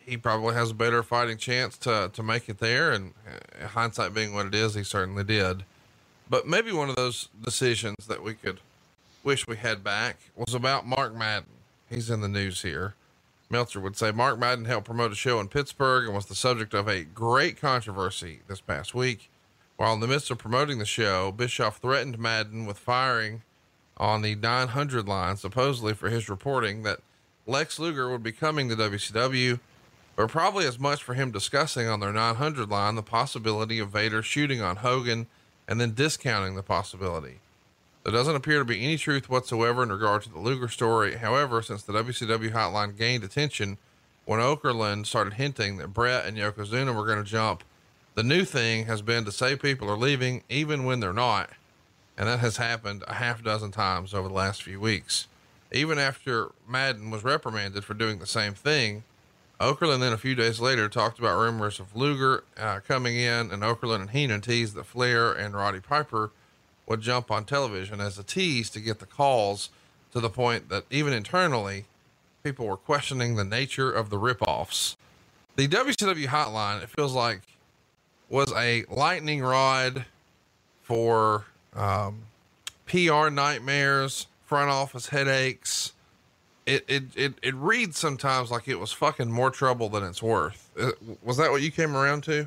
he probably has a better fighting chance to, to make it there. And uh, hindsight being what it is, he certainly did. But maybe one of those decisions that we could wish we had back was about Mark Madden. He's in the news here. Meltzer would say Mark Madden helped promote a show in Pittsburgh and was the subject of a great controversy this past week. While in the midst of promoting the show, Bischoff threatened Madden with firing on the nine hundred line, supposedly for his reporting that Lex Luger would be coming to W C W, but probably as much for him discussing on their nine hundred line the possibility of Vader shooting on Hogan and then discounting the possibility. There doesn't appear to be any truth whatsoever in regard to the Luger story. However, since the W C W hotline gained attention when Okerlund started hinting that Brett and Yokozuna were going to jump, the new thing has been to say people are leaving even when they're not. And that has happened a half dozen times over the last few weeks. Even after Madden was reprimanded for doing the same thing, Okerlund then a few days later talked about rumors of Luger uh, coming in, and Okerlund and Heenan teased that Flair and Roddy Piper would jump on television as a tease to get the calls, to the point that even internally people were questioning the nature of the ripoffs. The W C W hotline, it feels like, was a lightning rod for um, P R nightmares, front office headaches. It, it, it, it reads sometimes like it was fucking more trouble than it's worth. Uh, was that what you came around to?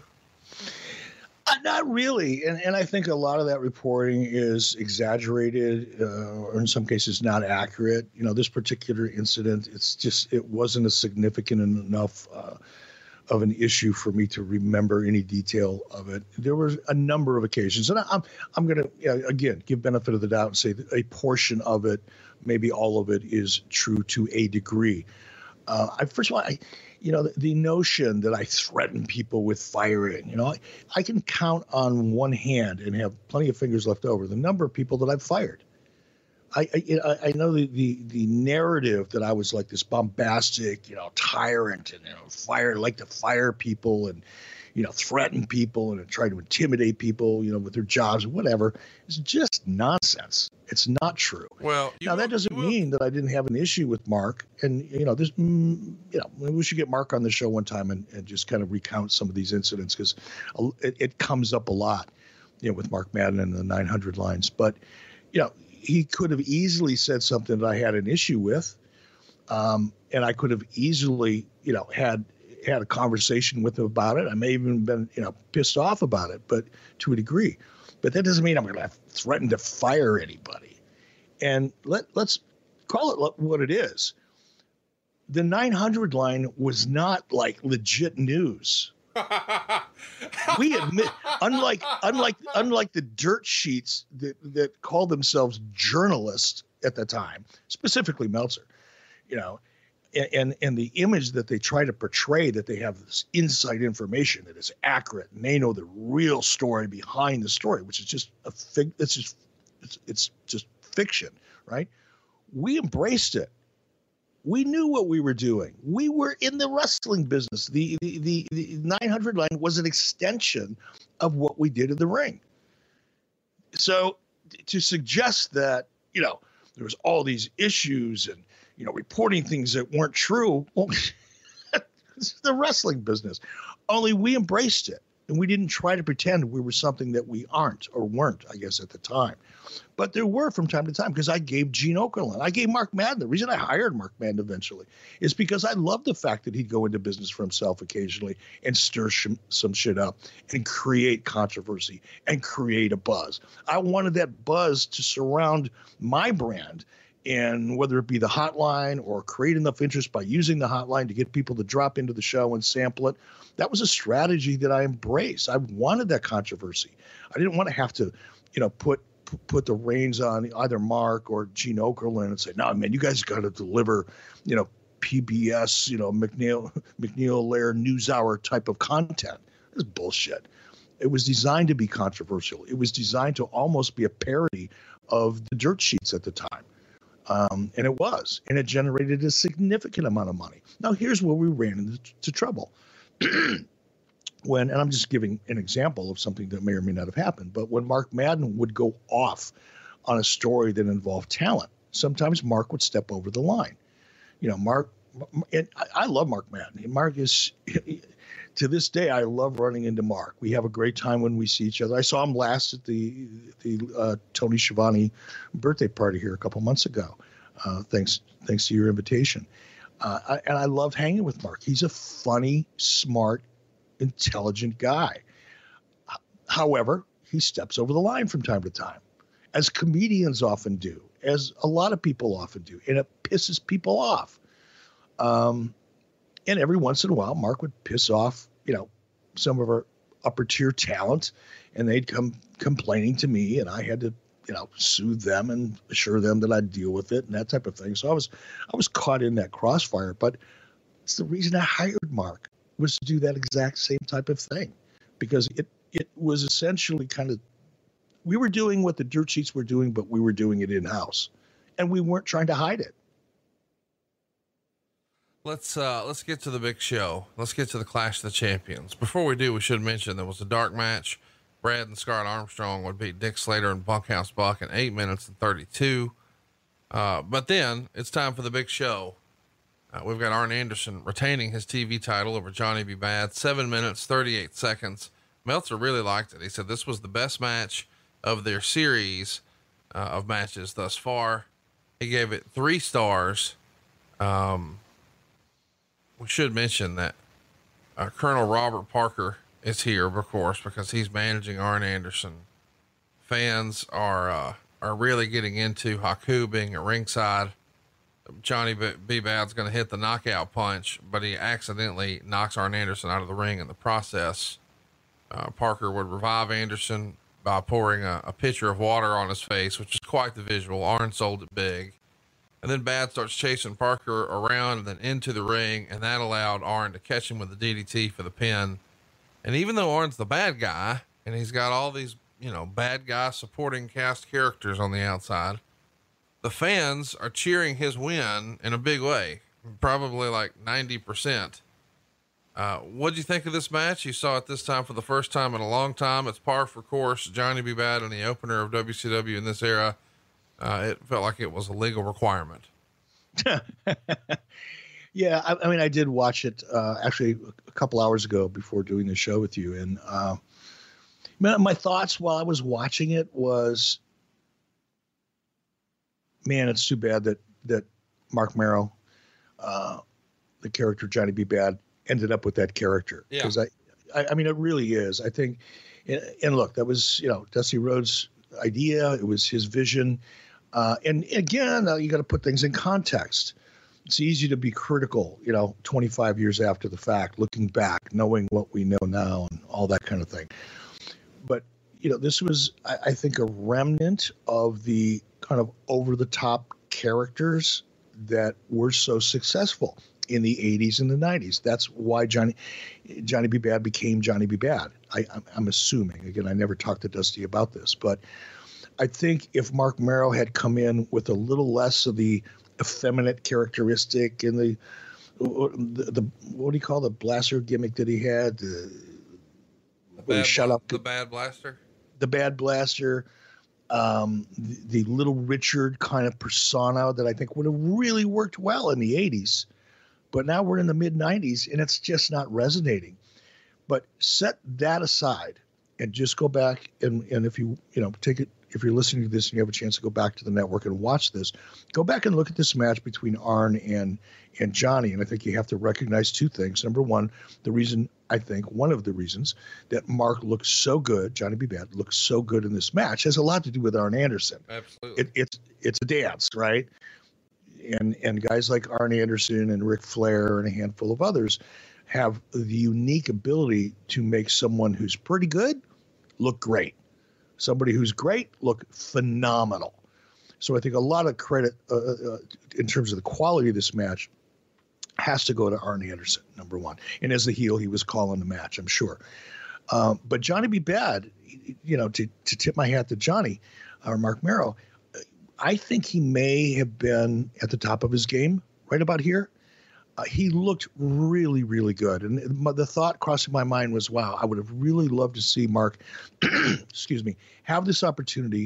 Uh, not really. And, and I think a lot of that reporting is exaggerated, uh, or in some cases not accurate. You know, this particular incident, it's just, it wasn't a significant enough, uh, of an issue for me to remember any detail of it. There was a number of occasions, and I, I'm, I'm going to, you know, again, give benefit of the doubt and say that a portion of it, maybe all of it, is true to a degree. Uh, I, first of all, I, you know, the, the notion that I threaten people with firing, you know, I, I can count on one hand and have plenty of fingers left over the number of people that I've fired. I, I, I know the, the, the narrative that I was like this bombastic, you know, tyrant and, you know, fire, like to fire people and, you know, threaten people and try to intimidate people, you know, with their jobs or whatever, is just nonsense. It's not true. Well, now will, that doesn't mean that I didn't have an issue with Mark, and, you know, this, mm, you know, we should get Mark on the show one time and, and just kind of recount some of these incidents, because it, it comes up a lot, you know, with Mark Madden and the nine hundred lines. But, you know, he could have easily said something that I had an issue with. Um, and I could have easily, you know, had, had a conversation with him about it. I may even been, you know, pissed off about it, but to a degree, but that doesn't mean I'm going to threaten to fire anybody. And let, let's call it what it is. The nine hundred line was not like legit news. We admit, unlike unlike unlike the dirt sheets that that called themselves journalists at the time, specifically Meltzer, you know, and, and and the image that they try to portray, that they have this inside information that is accurate and they know the real story behind the story, which is just a fig. It's just it's it's just fiction, right? We embraced it. We knew what we were doing. We were in the wrestling business. The, the, the, the nine hundred line was an extension of what we did in the ring. So to suggest that, you know, there was all these issues and, you know, reporting things that weren't true, well, it's the wrestling business. Only we embraced it. And we didn't try to pretend we were something that we aren't or weren't, I guess, at the time. But there were from time to time, because I gave Gene Okerlund, I gave Mark Madden. The reason I hired Mark Madden eventually is because I loved the fact that he'd go into business for himself occasionally and stir sh- some shit up and create controversy and create a buzz. I wanted that buzz to surround my brand, and whether it be the hotline or create enough interest by using the hotline to get people to drop into the show and sample it. That was a strategy that I embraced. I wanted that controversy. I didn't want to have to, you know, put put the reins on either Mark or Gene Okerlund and say, no, man, you guys got to deliver, you know, P B S, you know, McNeil, McNeil Lair NewsHour type of content. It's bullshit. It was designed to be controversial. It was designed to almost be a parody of the dirt sheets at the time. Um, and it was, and it generated a significant amount of money. Now, here's where we ran into trouble. When, and I'm just giving an example of something that may or may not have happened, but when Mark Madden would go off on a story that involved talent, sometimes Mark would step over the line. You know, Mark and I, I love Mark Madden. Mark is, to this day, I love running into Mark. We have a great time when we see each other. I saw him last at the the uh, Tony Schiavone birthday party here a couple months ago. Uh, thanks, thanks to your invitation. Uh, I, and I love hanging with Mark. He's a funny, smart, intelligent guy. However, he steps over the line from time to time, as comedians often do, as a lot of people often do, and it pisses people off. Um, and every once in a while, Mark would piss off, you know, some of our upper tier talent, and they'd come complaining to me, and I had to, you know, soothe them and assure them that I'd deal with it and that type of thing. So I was, I was caught in that crossfire, but it's the reason I hired Mark, was to do that exact same type of thing, because it, it was essentially kind of, we were doing what the dirt sheets were doing, but we were doing it in-house, and we weren't trying to hide it. Let's uh, let's get to the big show. Let's get to the Clash of the Champions. Before we do, we should mention there was a dark match. Brad and Scarlett Armstrong would beat Dick Slater and Bunkhouse Buck in eight minutes and thirty-two. Uh, but then it's time for the big show. Uh, we've got Arn Anderson retaining his T V title over Johnny B. Bad, seven minutes, thirty-eight seconds. Meltzer really liked it. He said this was the best match of their series uh, of matches thus far. He gave it three stars. Um, we should mention that uh, Colonel Robert Parker is here, of course, because he's managing Arn Anderson. Fans are, uh, are really getting into Haku being at ringside. Johnny B. Bad's going to hit the knockout punch, but he accidentally knocks Arn Anderson out of the ring in the process. Uh, Parker would revive Anderson by pouring a, a pitcher of water on his face, which is quite the visual. Arn sold it big. And then Bad starts chasing Parker around and then into the ring, and that allowed Arn to catch him with the D D T for the pin. And even though Arn's the bad guy, and he's got all these, you know, bad guy supporting cast characters on the outside, the fans are cheering his win in a big way, probably like ninety percent. Uh, what'd you think of this match? You saw it this time for the first time in a long time. It's par for course. Johnny B. Bad in the opener of W C W in this era. Uh, it felt like it was a legal requirement. Yeah. I, I mean, I did watch it, uh, actually a couple hours ago before doing the show with you. And, uh, my, my thoughts while I was watching it was, man, it's too bad that, that Mark Merrow, uh, the character Johnny B. Bad, ended up with that character. Yeah. Cause I, I, I mean, it really is, I think, and, and look, that was, you know, Dusty Rhodes' idea. It was his vision. Uh, and again, uh, you got to put things in context. It's easy to be critical, you know, twenty-five years after the fact, looking back, knowing what we know now and all that kind of thing. But, you know, this was, I, I think, a remnant of the kind of over the top characters that were so successful in the eighties and the nineties. That's why Johnny, Johnny B. Bad became Johnny B. Bad. I, I'm, I'm assuming, again, I never talked to Dusty about this, but I think if Mark Merrow had come in with a little less of the effeminate characteristic and the, the, the what do you call the blaster gimmick that he had? The, the bad, shut up. The bad blaster. The bad blaster. Um, the, the little Richard kind of persona that I think would have really worked well in the eighties. But now we're in the mid nineties and it's just not resonating. But set that aside and just go back and, and if you, you know, take it, if you're listening to this and you have a chance to go back to the network and watch this, go back and look at this match between Arn and, and Johnny. And I think you have to recognize two things. Number one, the reason, I think one of the reasons that Mark looks so good, Johnny B. Bad looks so good in this match, has a lot to do with Arn Anderson. Absolutely. It, it's, it's a dance, right? And, and guys like Arn Anderson and Ric Flair and a handful of others have the unique ability to make someone who's pretty good look great. Somebody who's great look phenomenal. So I think a lot of credit uh, uh, in terms of the quality of this match has to go to Arn Anderson, number one. And as the heel, he was calling the match, I'm sure. Um, but Johnny B. Bad, you know, to, to tip my hat to Johnny or Mark Merrow, I think he may have been at the top of his game right about here. Uh, he looked really, really good. And the thought crossing my mind was, wow, I would have really loved to see Mark, excuse me, have this opportunity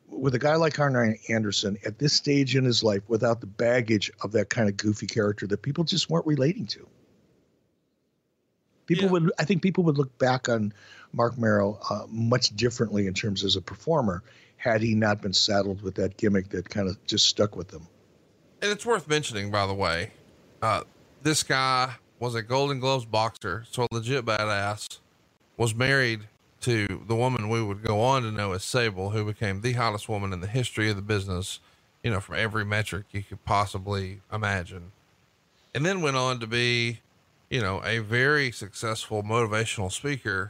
with a guy like Arn Anderson at this stage in his life, without the baggage of that kind of goofy character that people just weren't relating to. People yeah. would, I think people would look back on Marc Mero uh, much differently in terms as a performer had he not been saddled with that gimmick that kind of just stuck with them. And it's worth mentioning, by the way, uh, this guy was a Golden Gloves boxer, so a legit badass, was married to the woman we would go on to know as Sable, who became the hottest woman in the history of the business, you know, from every metric you could possibly imagine. And then went on to be, you know, a very successful motivational speaker.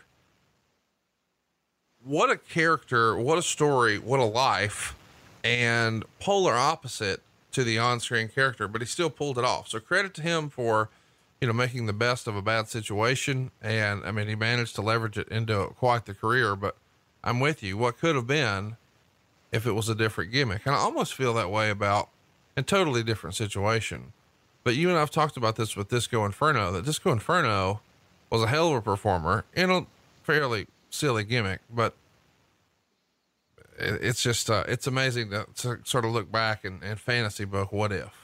What a character, what a story, what a life, and polar opposite to the on-screen character, but he still pulled it off. So credit to him for, you know, making the best of a bad situation. And I mean, he managed to leverage it into quite the career, but I'm with you. What could have been if it was a different gimmick? And I almost feel that way about a totally different situation. But you and I've talked about this with Disco Inferno, that Disco Inferno was a hell of a performer in a fairly silly gimmick, but it's just, uh, it's amazing to, to sort of look back and, and fantasy book what if.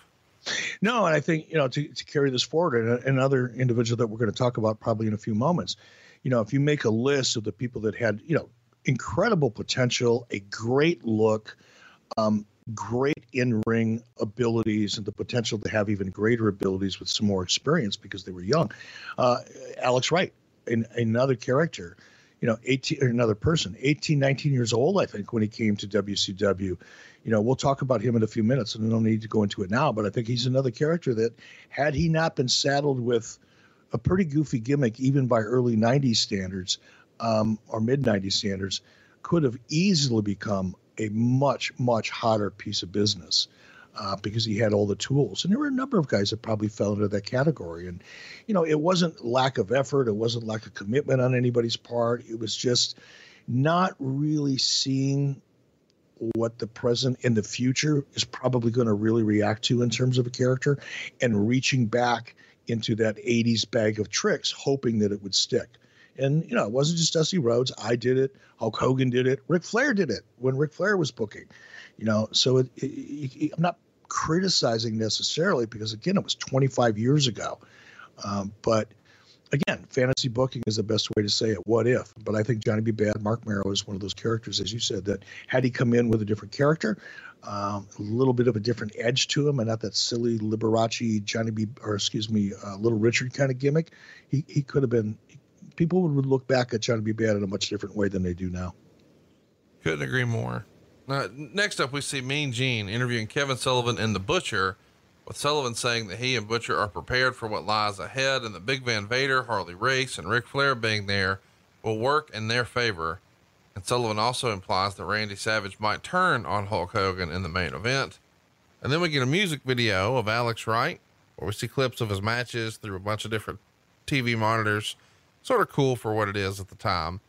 No, and I think, you know, to, to carry this forward, and another individual that we're going to talk about probably in a few moments, you know, if you make a list of the people that had, you know, incredible potential, a great look, um, great in-ring abilities, and the potential to have even greater abilities with some more experience because they were young. Uh, Alex Wright, in, another character, you know, eighteen, or another person, eighteen, nineteen years old, I think, when he came to W C W. You know, we'll talk about him in a few minutes, and I don't need to go into it now, but I think he's another character that, had he not been saddled with a pretty goofy gimmick, even by early nineties standards, um, or mid nineties standards, could have easily become a much, much hotter piece of business, uh, because he had all the tools. And there were a number of guys that probably fell into that category. And, you know, it wasn't lack of effort. It wasn't lack of commitment on anybody's part. It was just not really seeing what the present and the future is probably going to really react to in terms of a character, and reaching back into that eighties bag of tricks, hoping that it would stick. And, you know, it wasn't just Dusty Rhodes. I did it. Hulk Hogan did it. Ric Flair did it when Ric Flair was booking, you know, so it, it, it, I'm not criticizing necessarily, because again, it was twenty-five years ago. Um, but again, fantasy booking is the best way to say it. What if? But I think Johnny B. Bad, Marc Mero, is one of those characters, as you said, that had he come in with a different character, um, a little bit of a different edge to him, and not that silly Liberace Johnny B. or excuse me, uh, Little Richard kind of gimmick, he he could have been. People would look back at Johnny B. Bad in a much different way than they do now. Couldn't agree more. Uh, next up, we see Mean Gene interviewing Kevin Sullivan and The Butcher, with Sullivan saying that he and Butcher are prepared for what lies ahead, and that Big Van Vader, Harley Race, and Ric Flair being there will work in their favor. And Sullivan also implies that Randy Savage might turn on Hulk Hogan in the main event. And then we get a music video of Alex Wright, where we see clips of his matches through a bunch of different T V monitors. Sort of cool for what it is at the time.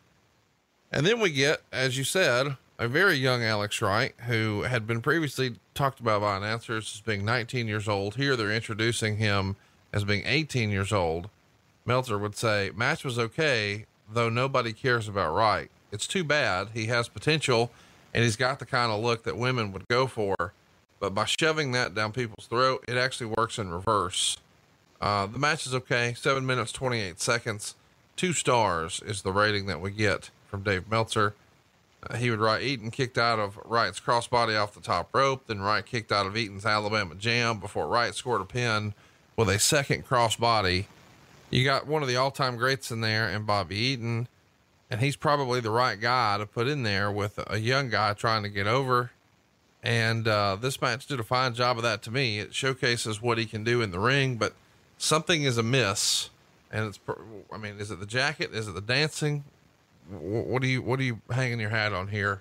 And then we get, as you said, a very young Alex Wright, who had been previously talked about by announcers as being nineteen years old. Here they're introducing him as being eighteen years old. Meltzer would say, match was okay, though nobody cares about Wright. It's too bad. He has potential, and he's got the kind of look that women would go for. But by shoving that down people's throat, it actually works in reverse. Uh, the match is okay. Seven minutes, twenty-eight seconds. Two stars is the rating that we get from Dave Meltzer. Uh, he would write Eaton kicked out of Wright's crossbody off the top rope. Then Wright kicked out of Eaton's Alabama Jam before Wright scored a pin with a second crossbody. You got one of the all-time greats in there and Bobby Eaton, and he's probably the right guy to put in there with a young guy trying to get over. And, uh, this match did a fine job of that to me. It showcases what he can do in the ring, but something is amiss. And it's, I mean, is it the jacket? Is it the dancing? What do you, what are you hanging your hat on here?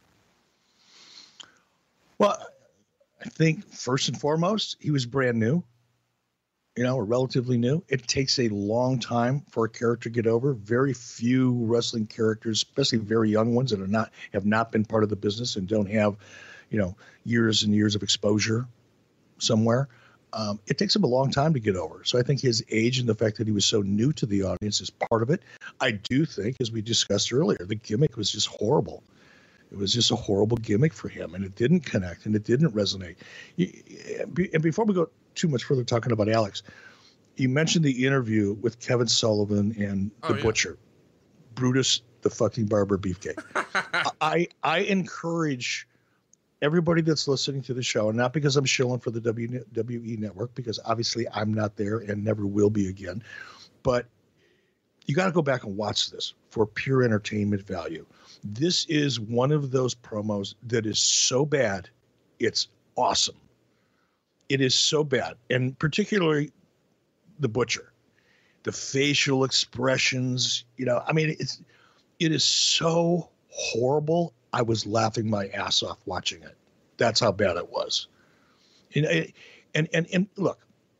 Well, I think first and foremost, he was brand new, you know, or relatively new. It takes a long time for a character to get over. Very few wrestling characters, especially very young ones that are not, have not been part of the business and don't have, you know, years and years of exposure somewhere. Um, it takes him a long time to get over. So I think his age and the fact that he was so new to the audience is part of it. I do think, as we discussed earlier, the gimmick was just horrible. It was just a horrible gimmick for him, and it didn't connect, and it didn't resonate. And before we go too much further talking about Alex, you mentioned the interview with Kevin Sullivan and the oh, yeah. Butcher, Brutus the fucking Barber Beefcake. I I encourage everybody that's listening to the show, and not because I'm shilling for the W W E Network, because obviously I'm not there and never will be again, but you got to go back and watch this for pure entertainment value. This is one of those promos that is so bad, it's awesome. It is so bad, and particularly the Butcher, the facial expressions. You know, I mean, it's it is so horrible. I was laughing my ass off watching it. That's how bad it was. And and and, and look,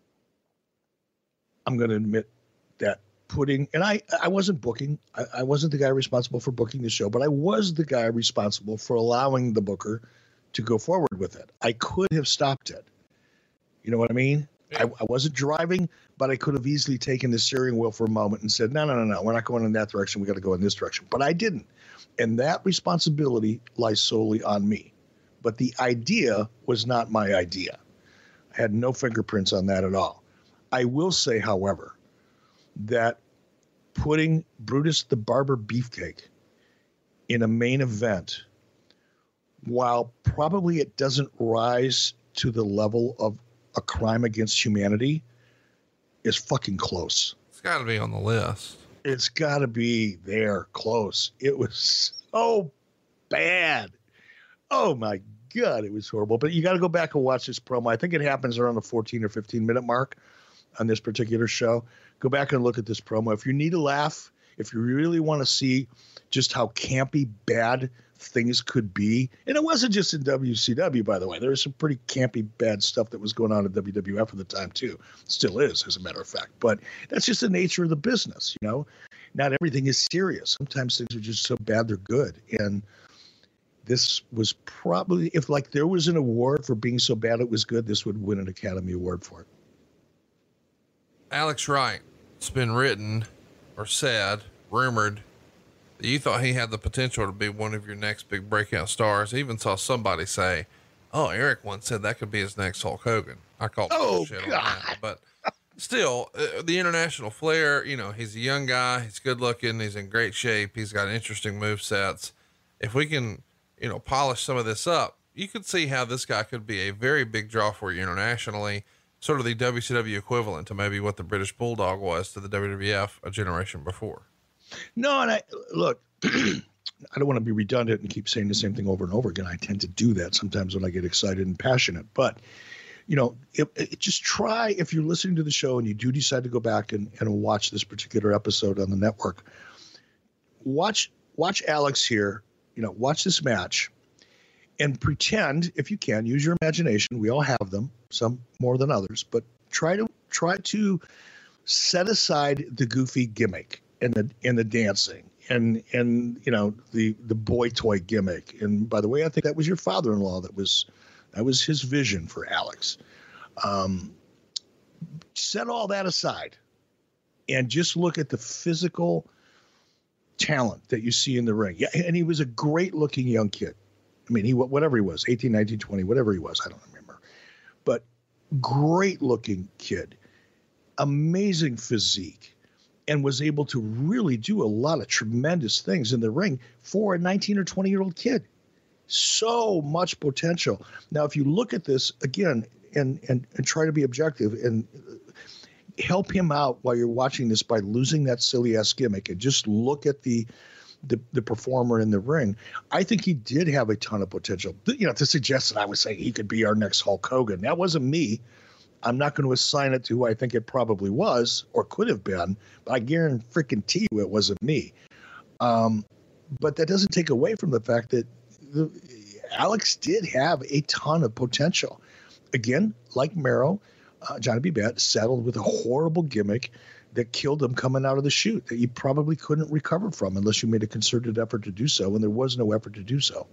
I'm going to admit that putting, and I, I wasn't booking, I, I wasn't the guy responsible for booking the show, but I was the guy responsible for allowing the booker to go forward with it. I could have stopped it. You know what I mean? Yeah. I, I wasn't driving, but I could have easily taken the steering wheel for a moment and said, no, no, no, no, we're not going in that direction. We got to go in this direction. But I didn't. And that responsibility lies solely on me. But the idea was not my idea. I had no fingerprints on that at all. I will say, however, that putting Brutus the Barber Beefcake in a main event, while probably it doesn't rise to the level of a crime against humanity, is fucking close. It's got to be on the list. It's got to be there, close. It was so bad. Oh my God, it was horrible. But you got to go back and watch this promo. I think it happens around the fourteen or fifteen minute mark on this particular show. Go back and look at this promo. If you need a laugh, if you really want to see just how campy bad things could be, and it wasn't just in W C W, by the way. There was some pretty campy bad stuff that was going on in W W F at the time too. Still is, as a matter of fact. But that's just the nature of the business, you know. Not everything is serious. Sometimes things are just so bad they're good. And this was probably, if like there was an award for being so bad it was good, this would win an Academy Award for it. Alex Wright, it's been written or said, rumored, that you thought he had the potential to be one of your next big breakout stars. I even saw somebody say, oh, Eric once said that could be his next Hulk Hogan. I called oh, shit God. on that, but still, uh, the international flair, you know, he's a young guy, he's good looking, he's in great shape, he's got interesting move sets. If we can, you know, polish some of this up, you could see how this guy could be a very big draw for you internationally, sort of the W C W equivalent to maybe what the British Bulldog was to the W W F a generation before. No, and I look, I don't want to be redundant and keep saying the same thing over and over again. I tend to do that sometimes when I get excited and passionate, but you know, it, it, just try, if you're listening to the show and you do decide to go back and, and watch this particular episode on the network, watch, watch Alex here, you know, watch this match and pretend, if you can, use your imagination. We all have them, some more than others, but try to try to set aside the goofy gimmick and the and the dancing and and you know the the boy toy gimmick. And by the way, I think that was your father-in-law that was that was his vision for Alex. Um, set all that aside and just look at the physical talent that you see in the ring. Yeah, and he was a great looking young kid. I mean, he, whatever he was, eighteen, nineteen, twenty, whatever he was, I don't remember, but great looking kid, amazing physique, and was able to really do a lot of tremendous things in the ring for a nineteen or twenty year old kid. So much potential. Now, if you look at this again and, and, and try to be objective and help him out while you're watching this by losing that silly ass gimmick and just look at the, the, the performer in the ring, I think he did have a ton of potential. You know, to suggest that I was saying he could be our next Hulk Hogan. That wasn't me. I'm not going to assign it to who I think it probably was or could have been, but I guarantee you it wasn't me. Um, but that doesn't take away from the fact that the, Alex did have a ton of potential. Again, like Mero, uh, Johnny B. Bad settled with a horrible gimmick that killed him coming out of the chute that you probably couldn't recover from unless you made a concerted effort to do so, and there was no effort to do so.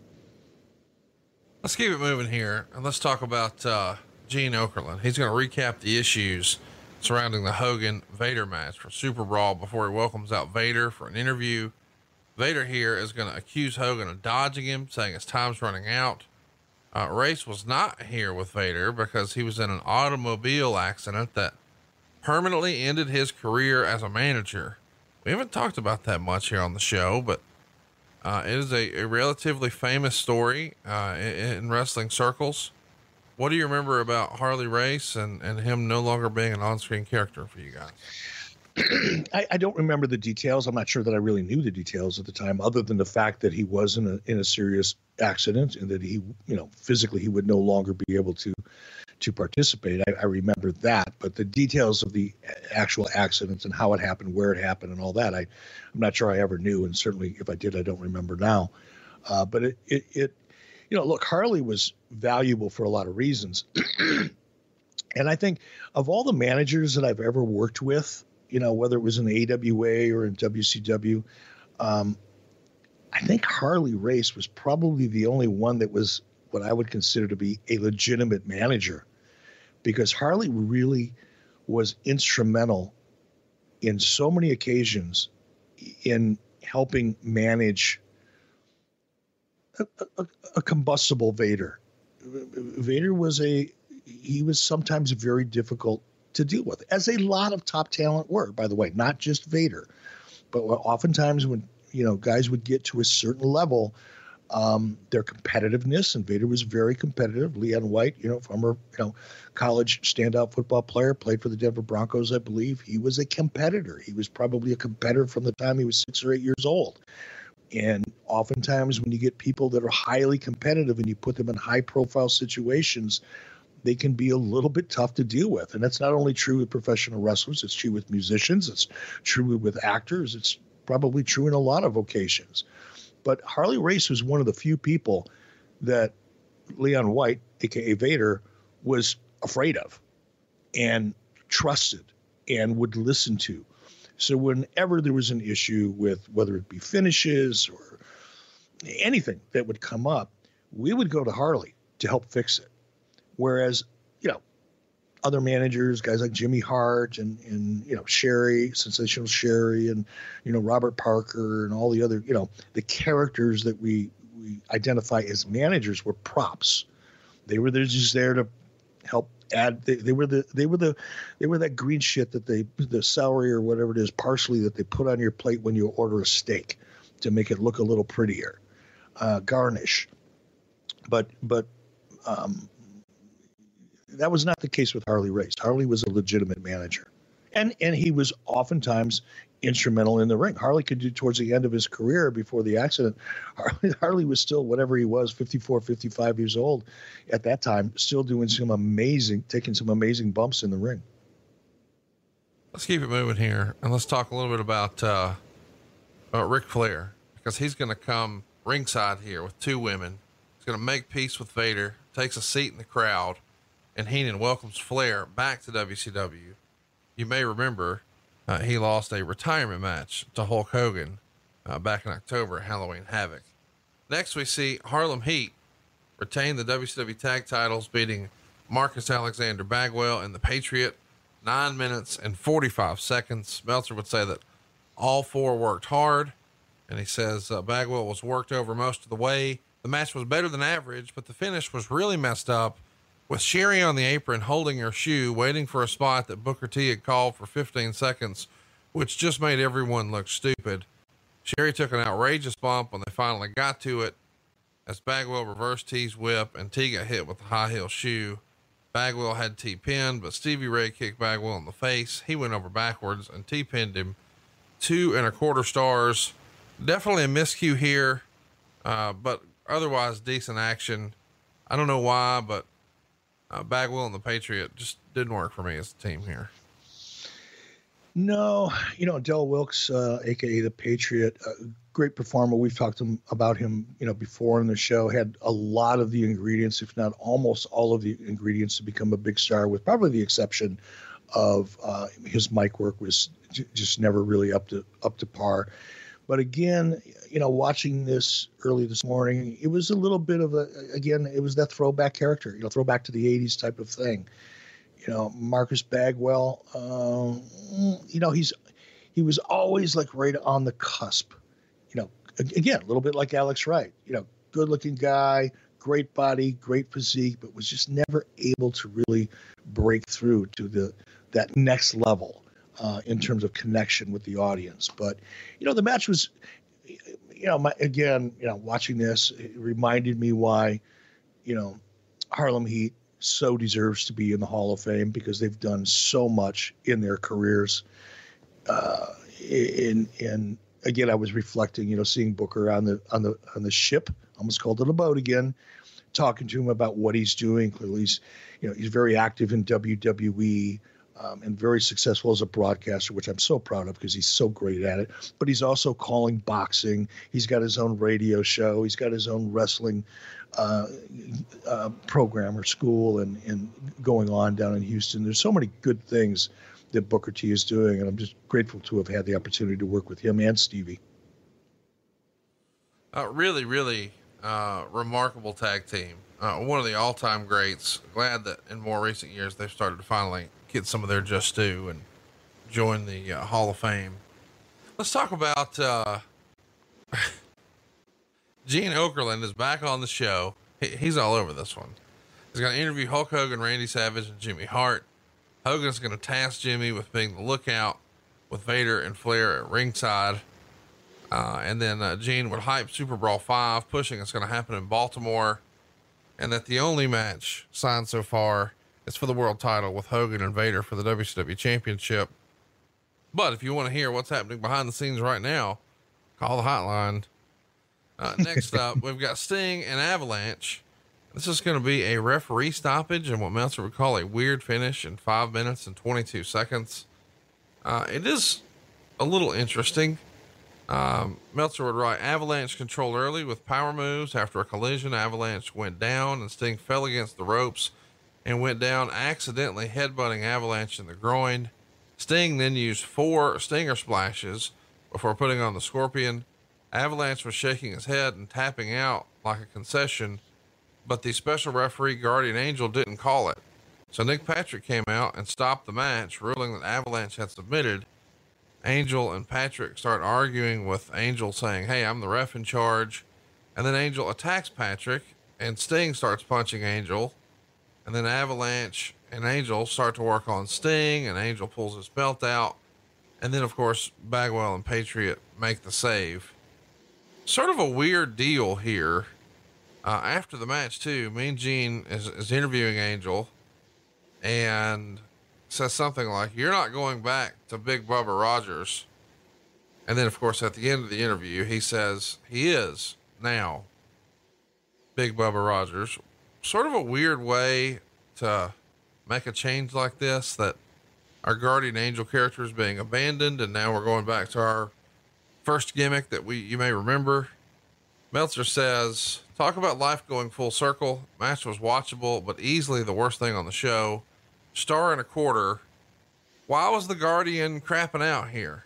Let's keep it moving here, and let's talk about uh, Gene Okerlund. He's going to recap the issues surrounding the Hogan-Vader match for Super Brawl before he welcomes out Vader for an interview. Vader here is going to accuse Hogan of dodging him, saying his time's running out. Uh, Race was not here with Vader because he was in an automobile accident that permanently ended his career as a manager. We haven't talked about that much here on the show, but uh, it is a, a relatively famous story uh, in, in wrestling circles. What do you remember about Harley Race and, and him no longer being an on-screen character for you guys? I, I don't remember the details. I'm not sure that I really knew the details at the time, other than the fact that he was in a in a serious accident and that he, you know, physically he would no longer be able to to participate. I, I remember that, but the details of the actual accident and how it happened, where it happened, and all that, I I'm not sure I ever knew, and certainly if I did, I don't remember now. Uh, but it, it it you know, look, Harley was valuable for a lot of reasons, and I think of all the managers that I've ever worked with, you know, whether it was in the A W A or in W C W, um, I think Harley Race was probably the only one that was what I would consider to be a legitimate manager, because Harley really was instrumental in so many occasions in helping manage a, a, a combustible Vader. Vader was a, he was sometimes very difficult to deal with, as a lot of top talent were, by the way, not just Vader, but oftentimes when, you know, guys would get to a certain level, um, their competitiveness, and Vader was very competitive. Leon White, you know, former, you know, college standout football player, played for the Denver Broncos, I believe. He was a competitor. He was probably a competitor from the time he was six or eight years old. And oftentimes when you get people that are highly competitive and you put them in high profile situations, they can be a little bit tough to deal with. And that's not only true with professional wrestlers, it's true with musicians, it's true with actors, it's probably true in a lot of vocations. But Harley Race was one of the few people that Leon White, aka Vader, was afraid of and trusted and would listen to. So whenever there was an issue with whether it be finishes or anything that would come up, we would go to Harley to help fix it. Whereas, you know, other managers, guys like Jimmy Hart and, and, you know, Sherry, Sensational Sherry, and, you know, Robert Parker and all the other, you know, the characters that we, we identify as managers were props. They were there just there to help add. They, they were the, they were the, they were that green shit that they, the celery or whatever it is, parsley that they put on your plate when you order a steak to make it look a little prettier, uh, garnish. But, but, um, that was not the case with Harley Race. Harley was a legitimate manager, and and he was oftentimes instrumental in the ring. Harley could do towards the end of his career before the accident. Harley, Harley was still whatever he was, fifty-four, fifty-five years old at that time, still doing some amazing, taking some amazing bumps in the ring. Let's keep it moving here, and let's talk a little bit about uh, about Ric Flair, because he's going to come ringside here with two women. He's going to make peace with Vader, takes a seat in the crowd, and Heenan welcomes Flair back to W C W. You may remember uh, he lost a retirement match to Hulk Hogan uh, back in October at Halloween Havoc. Next, we see Harlem Heat retain the W C W tag titles, beating Marcus Alexander Bagwell and the Patriot, nine minutes and forty-five seconds. Meltzer would say that all four worked hard, and he says uh, Bagwell was worked over most of the way. The match was better than average, but the finish was really messed up, with Sherry on the apron holding her shoe, waiting for a spot that Booker T had called for fifteen seconds, which just made everyone look stupid. Sherry took an outrageous bump when they finally got to it, as Bagwell reversed T's whip and T got hit with the high heel shoe. Bagwell had T pinned, but Stevie Ray kicked Bagwell in the face. He went over backwards and T pinned him. Two and a quarter stars. Definitely a miscue here, uh, but otherwise decent action. I don't know why, but Uh, Bagwell and the Patriot just didn't work for me as a team here. No, you know, Del Wilkes, uh, aka the Patriot, uh, great performer. We've talked to him, about him, you know, before in the show. Had a lot of the ingredients, if not almost all of the ingredients, to become a big star. With probably the exception of uh, his mic work was j- just never really up to up to par. But again, you know, watching this early this morning, it was a little bit of a, again, it was that throwback character, you know, throwback to the eighties type of thing. You know, Marcus Bagwell, um, you know, he's, he was always like right on the cusp, you know, again, a little bit like Alex Wright, you know, good looking guy, great body, great physique, but was just never able to really break through to the that next level uh, in terms of connection with the audience. But, you know, the match was, you know, my, again, you know, watching this, it reminded me why, you know, Harlem Heat so deserves to be in the Hall of Fame, because they've done so much in their careers. Uh, in, in, again, I was reflecting, you know, seeing Booker on the, on the, on the ship, almost called it a boat again, talking to him about what he's doing. Clearly he's, you know, he's very active in W W E, um, and very successful as a broadcaster, which I'm so proud of because he's so great at it. But he's also calling boxing. He's got his own radio show. He's got his own wrestling uh, uh, program or school and, and going on down in Houston. There's so many good things that Booker T is doing, and I'm just grateful to have had the opportunity to work with him and Stevie. Uh, really, really uh, remarkable tag team. Uh, one of the all-time greats. Glad that in more recent years they've started to finally get some of their just due and join the uh, Hall of Fame. Let's talk about uh, Gene Okerlund is back on the show. He, he's all over this one. He's going to interview Hulk Hogan, Randy Savage, and Jimmy Hart. Hogan's going to task Jimmy with being the lookout with Vader and Flair at ringside. Uh, and then uh, Gene would hype Super Brawl five, pushing it's going to happen in Baltimore, and that the only match signed so far is for the world title with Hogan and Vader for the W C W Championship. But if you want to hear what's happening behind the scenes right now, call the hotline. Uh, next up, we've got Sting and Avalanche. This is going to be a referee stoppage and what Meltzer would call a weird finish in five minutes and twenty-two seconds. Uh, it is a little interesting. Um, Meltzer would write, Avalanche controlled early with power moves. After a collision, Avalanche went down and Sting fell against the ropes and went down, accidentally headbutting Avalanche in the groin. Sting then used four stinger splashes before putting on the Scorpion. Avalanche was shaking his head and tapping out like a concession, but the special referee Guardian Angel didn't call it. So Nick Patrick came out and stopped the match, ruling that Avalanche had submitted. Angel and Patrick start arguing with Angel saying, hey, I'm the ref in charge. And then Angel attacks Patrick and Sting starts punching Angel. And then Avalanche and Angel start to work on Sting and Angel pulls his belt out. And then of course, Bagwell and Patriot make the save. Sort of a weird deal here. Uh, after the match too, Mean Gene is, is interviewing Angel and says something like, you're not going back to Big Bubba Rogers. And then of course, at the end of the interview, he says he is now Big Bubba Rogers. Sort of a weird way to make a change like this, that our Guardian Angel character is being abandoned. And now we're going back to our first gimmick that we, you may remember. Meltzer says, talk about life going full circle. Match was watchable, but easily the worst thing on the show. Star and a quarter. Why was the Guardian crapping out here?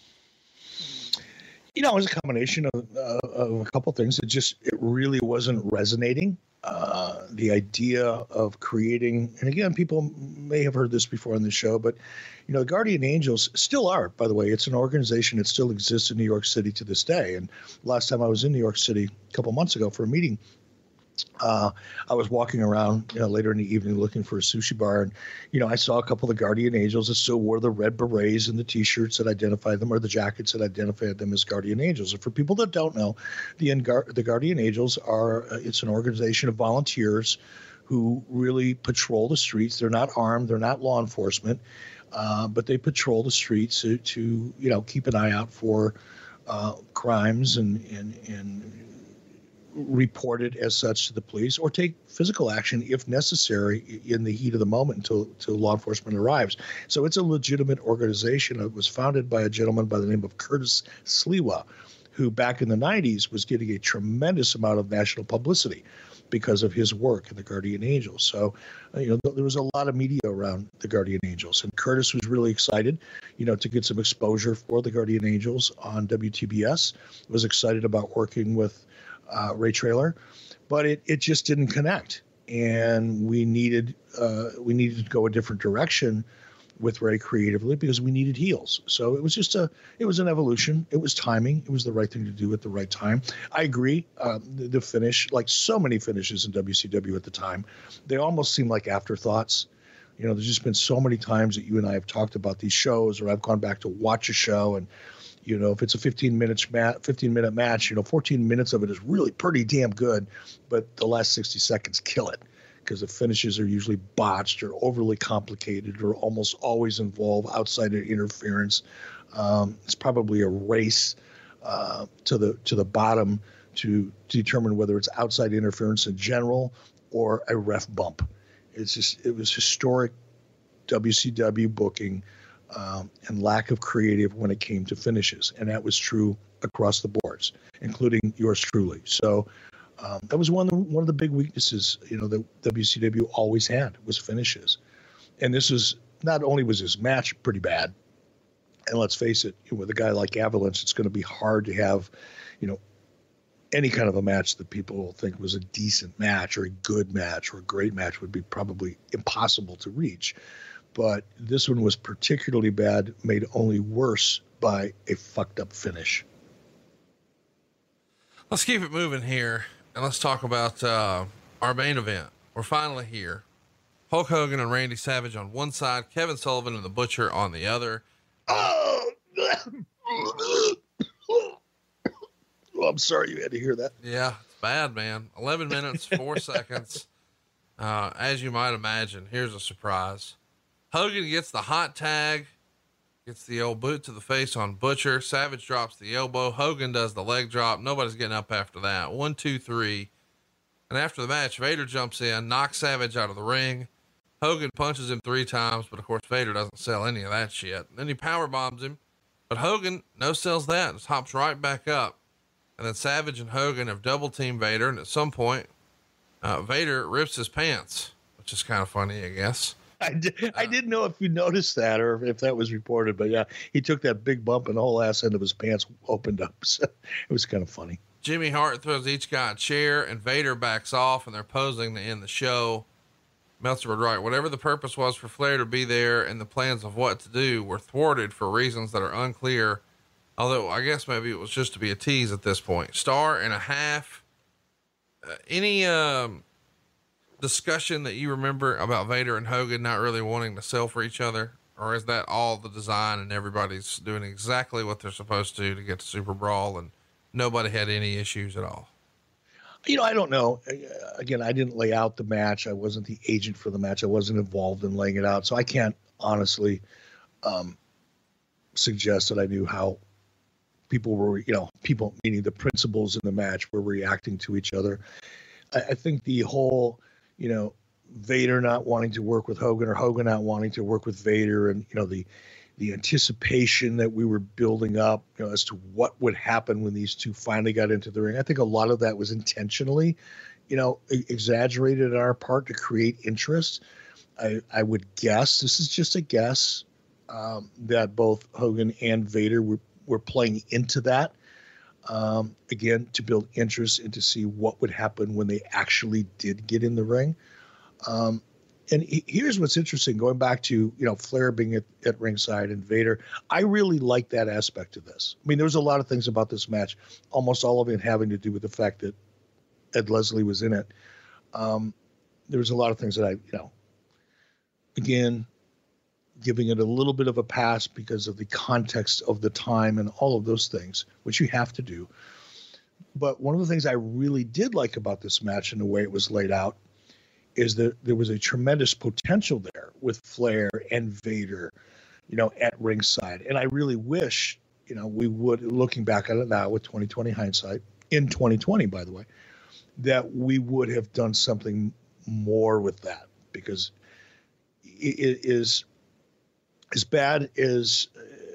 You know, it was a combination of, uh, of a couple things. It just, it really wasn't resonating. Uh, the idea of creating, and again, people may have heard this before on the show, but you know, the Guardian Angels still are, by the way, it's an organization that still exists in New York City to this day. And last time I was in New York City a couple months ago for a meeting, Uh, I was walking around, you know, later in the evening looking for a sushi bar, and you know, I saw a couple of the Guardian Angels that still wore the red berets and the T-shirts that identified them, or the jackets that identified them as Guardian Angels. And for people that don't know, the the Guardian Angels are uh, it's an organization of volunteers who really patrol the streets. They're not armed, they're not law enforcement, uh, but they patrol the streets to, to you know keep an eye out for uh, crimes and and and. report it as such to the police, or take physical action if necessary in the heat of the moment until, until law enforcement arrives. So it's a legitimate organization. It was founded by a gentleman by the name of Curtis Sliwa, who back in the nineties was getting a tremendous amount of national publicity because of his work in the Guardian Angels. So, uh, you know, there was a lot of media around the Guardian Angels, and Curtis was really excited, you know, to get some exposure for the Guardian Angels on W T B S. Was excited about working with Uh, Ray Traylor, but it, it just didn't connect, and we needed uh, we needed to go a different direction with Ray creatively because we needed heels. So it was just a, it was an evolution. It was timing. It was the right thing to do at the right time. I agree. Um, the, the finish, like so many finishes in W C W at the time, they almost seem like afterthoughts. You know, there's just been so many times that you and I have talked about these shows, or I've gone back to watch a show, and you know, if it's a fifteen minutes mat, fifteen minute match, you know, fourteen minutes of it is really pretty damn good, but the last sixty seconds kill it, because the finishes are usually botched or overly complicated or almost always involve outside interference. Um, it's probably a race uh, to the to the bottom to determine whether it's outside interference in general or a ref bump. It's just it was historic W C W booking um, and lack of creative when it came to finishes, and that was true across the boards, including yours truly. So. Um, that was one of the, one of the big weaknesses, you know, that W C W always had was finishes. And this is not only was this match pretty bad, and let's face it, with a guy like Avalanche, it's going to be hard to have, you know, any kind of a match that people think was a decent match or a good match or a great match would be probably impossible to reach. But this one was particularly bad, made only worse by a fucked up finish. Let's keep it moving here. And let's talk about uh, our main event. We're finally here. Hulk Hogan and Randy Savage on one side, Kevin Sullivan and the Butcher on the other. Oh, oh I'm sorry you had to hear that. Yeah, it's bad, man. eleven minutes, four seconds. Uh, as you might imagine, here's a surprise. Hogan gets the hot tag, gets the old boot to the face on Butcher. Savage drops the elbow. Hogan does the leg drop. Nobody's getting up after that. One, two, three. And after the match, Vader jumps in, knocks Savage out of the ring. Hogan punches him three times, but of course Vader doesn't sell any of that shit. Then he power bombs him, but Hogan no sells that. Just hops right back up. And then Savage and Hogan have double teamed Vader. And at some point, uh, Vader rips his pants, which is kind of funny, I guess. I, did, I didn't know if you noticed that or if that was reported, but yeah, he took that big bump and the whole ass end of his pants opened up. So it was kind of funny. Jimmy Hart throws each guy a chair and Vader backs off and they're posing to end the show. Meltzer would write, whatever the purpose was for Flair to be there and the plans of what to do were thwarted for reasons that are unclear. Although I guess maybe it was just to be a tease at this point. Star and a half. Uh, any, um, discussion that you remember about Vader and Hogan not really wanting to sell for each other, or is that all the design and everybody's doing exactly what they're supposed to to get to Super Brawl and nobody had any issues at all? You know, I don't know. Again, I didn't lay out the match. I wasn't the agent for the match. I wasn't involved in laying it out. So I can't honestly um, suggest that I knew how people were, you know, people meaning the principals in the match were reacting to each other. I, I think the whole, you know, Vader not wanting to work with Hogan or Hogan not wanting to work with Vader, and, you know, the, the anticipation that we were building up, you know, as to what would happen when these two finally got into the ring. I think a lot of that was intentionally, you know, exaggerated on our part to create interest. I, I would guess, this is just a guess, um, that both Hogan and Vader were, were playing into that. Um, again, to build interest and to see what would happen when they actually did get in the ring. Um, and he, here's what's interesting, going back to, you know, Flair being at, at ringside and Vader. I really like that aspect of this. I mean, there was a lot of things about this match, almost all of it having to do with the fact that Ed Leslie was in it. Um, there was a lot of things that I, you know, again, giving it a little bit of a pass because of the context of the time and all of those things, which you have to do. But one of the things I really did like about this match and the way it was laid out is that there was a tremendous potential there with Flair and Vader, you know, at ringside. And I really wish, you know, we would, looking back at it now with twenty twenty hindsight, in twenty twenty, by the way, that we would have done something more with that, because it is as bad as,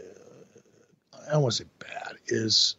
uh, I don't want to say bad, is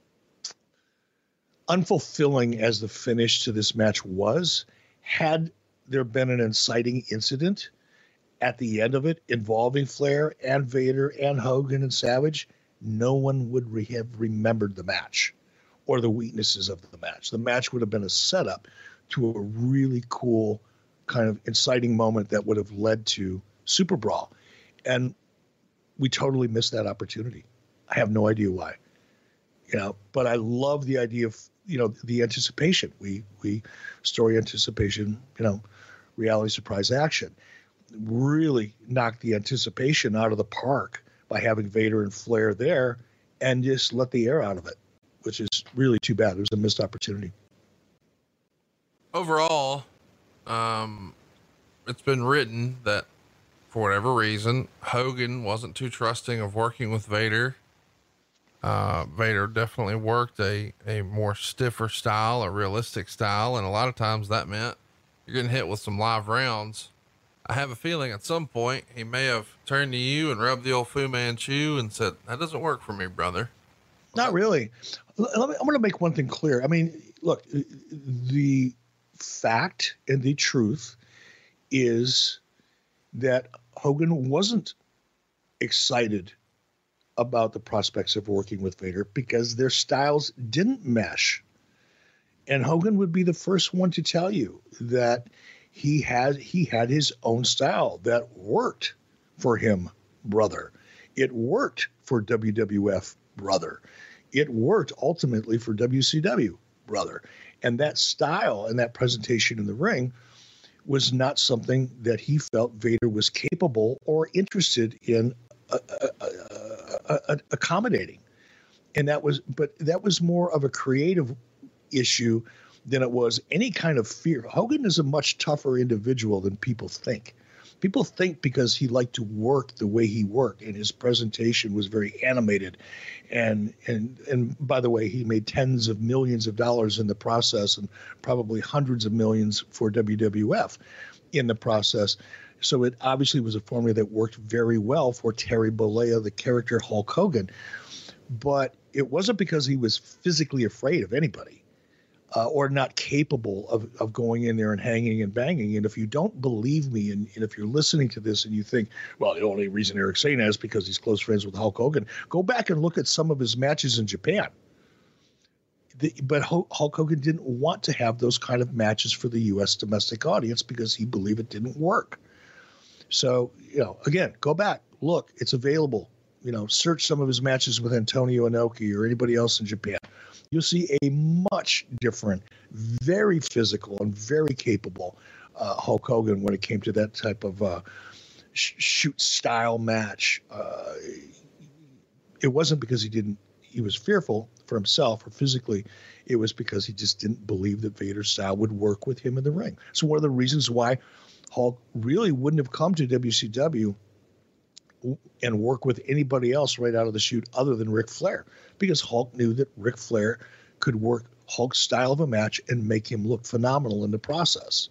unfulfilling as the finish to this match was. Had there been an inciting incident at the end of it involving Flair and Vader and Hogan and Savage, no one would re- have remembered the match or the weaknesses of the match. The match would have been a setup to a really cool kind of inciting moment that would have led to Super Brawl. And we totally missed that opportunity. I have no idea why. You know, but I love the idea of, you know, the anticipation. We we story anticipation, you know, reality surprise action. Really knocked the anticipation out of the park by having Vader and Flair there and just let the air out of it, which is really too bad. It was a missed opportunity. Overall, um, it's been written that for whatever reason, Hogan wasn't too trusting of working with Vader. Uh, Vader definitely worked a, a more stiffer style, a realistic style. And a lot of times that meant you're getting hit with some live rounds. I have a feeling at some point he may have turned to you and rubbed the old Fu Manchu and said, that doesn't work for me, brother. Not really. Let me, I'm going to make one thing clear. I mean, look, the fact and the truth is that Hogan wasn't excited about the prospects of working with Vader because their styles didn't mesh. And Hogan would be the first one to tell you that he had he had his own style that worked for him, brother. It worked for W W F, brother. It worked ultimately for W C W, brother. And that style and that presentation in the ring was not something that he felt Vader was capable or interested in uh, uh, uh, uh, accommodating. And that was, but that was more of a creative issue than it was any kind of fear. Hogan is a much tougher individual than people think. People think because he liked to work the way he worked and his presentation was very animated. And, and, and by the way, he made tens of millions of dollars in the process and probably hundreds of millions for W W F in the process. So it obviously was a formula that worked very well for Terry Bollea, the character Hulk Hogan. But it wasn't because he was physically afraid of anybody. Uh, or not capable of, of going in there and hanging and banging. And if you don't believe me, and, and if you're listening to this and you think, well, the only reason Eric's saying that is because he's close friends with Hulk Hogan, go back and look at some of his matches in Japan. The, but Hulk Hogan didn't want to have those kind of matches for the U S domestic audience because he believed it didn't work. So, you know, again, go back, look, it's available. You know, search some of his matches with Antonio Inoki or anybody else in Japan. You'll see a much different, very physical and very capable uh, Hulk Hogan when it came to that type of uh, sh- shoot style match. Uh, it wasn't because he didn't, he was fearful for himself or physically. It was because he just didn't believe that Vader's style would work with him in the ring. So one of the reasons why Hulk really wouldn't have come to W C W and work with anybody else right out of the chute other than Ric Flair, because Hulk knew that Ric Flair could work Hulk's style of a match and make him look phenomenal in the process.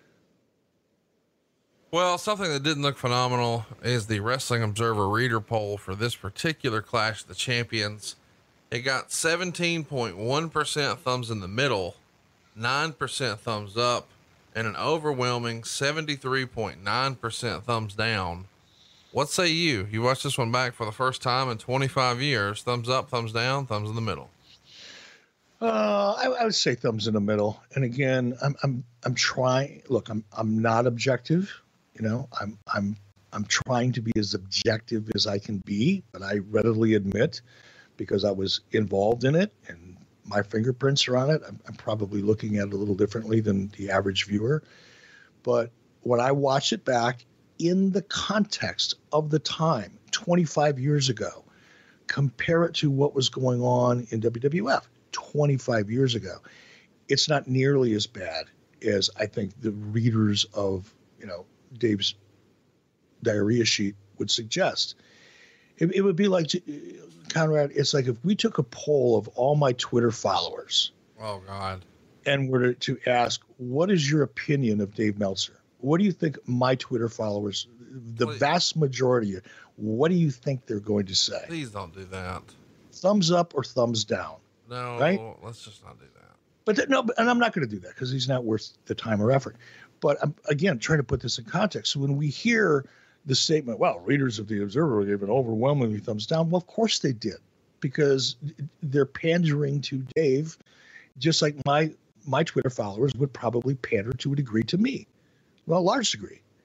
Well, something that didn't look phenomenal is the Wrestling Observer reader poll for this particular Clash of the Champions. It got seventeen point one percent thumbs in the middle, nine percent thumbs up, and an overwhelming seventy-three point nine percent thumbs down. What say you? You watched this one back for the first time in twenty-five years. Thumbs up, thumbs down, thumbs in the middle. Uh, I, I would say thumbs in the middle. And again, I'm, I'm, I'm trying, look, I'm, I'm not objective. You know, I'm, I'm, I'm trying to be as objective as I can be, but I readily admit because I was involved in it and my fingerprints are on it. I'm, I'm probably looking at it a little differently than the average viewer, but when I watch it back, in the context of the time, twenty-five years ago, compare it to what was going on in W W F twenty-five years ago. It's not nearly as bad as I think the readers of, you know, Dave's diarrhea sheet would suggest. It, it would be like, Conrad, it's like if we took a poll of all my Twitter followers. Oh, God. And were to, to ask, what is your opinion of Dave Meltzer? What do you think my Twitter followers, the Please. vast majority, what do you think they're going to say? Please don't do that. Thumbs up or thumbs down? No, right? Let's just not do that. But th- no, and I'm not going to do that because he's not worth the time or effort. But I'm, again, trying to put this in context. So when we hear the statement, well, readers of the Observer gave an overwhelmingly thumbs down. Well, of course they did, because they're pandering to Dave, just like my my Twitter followers would probably pander to a degree to me. Well, a large degree.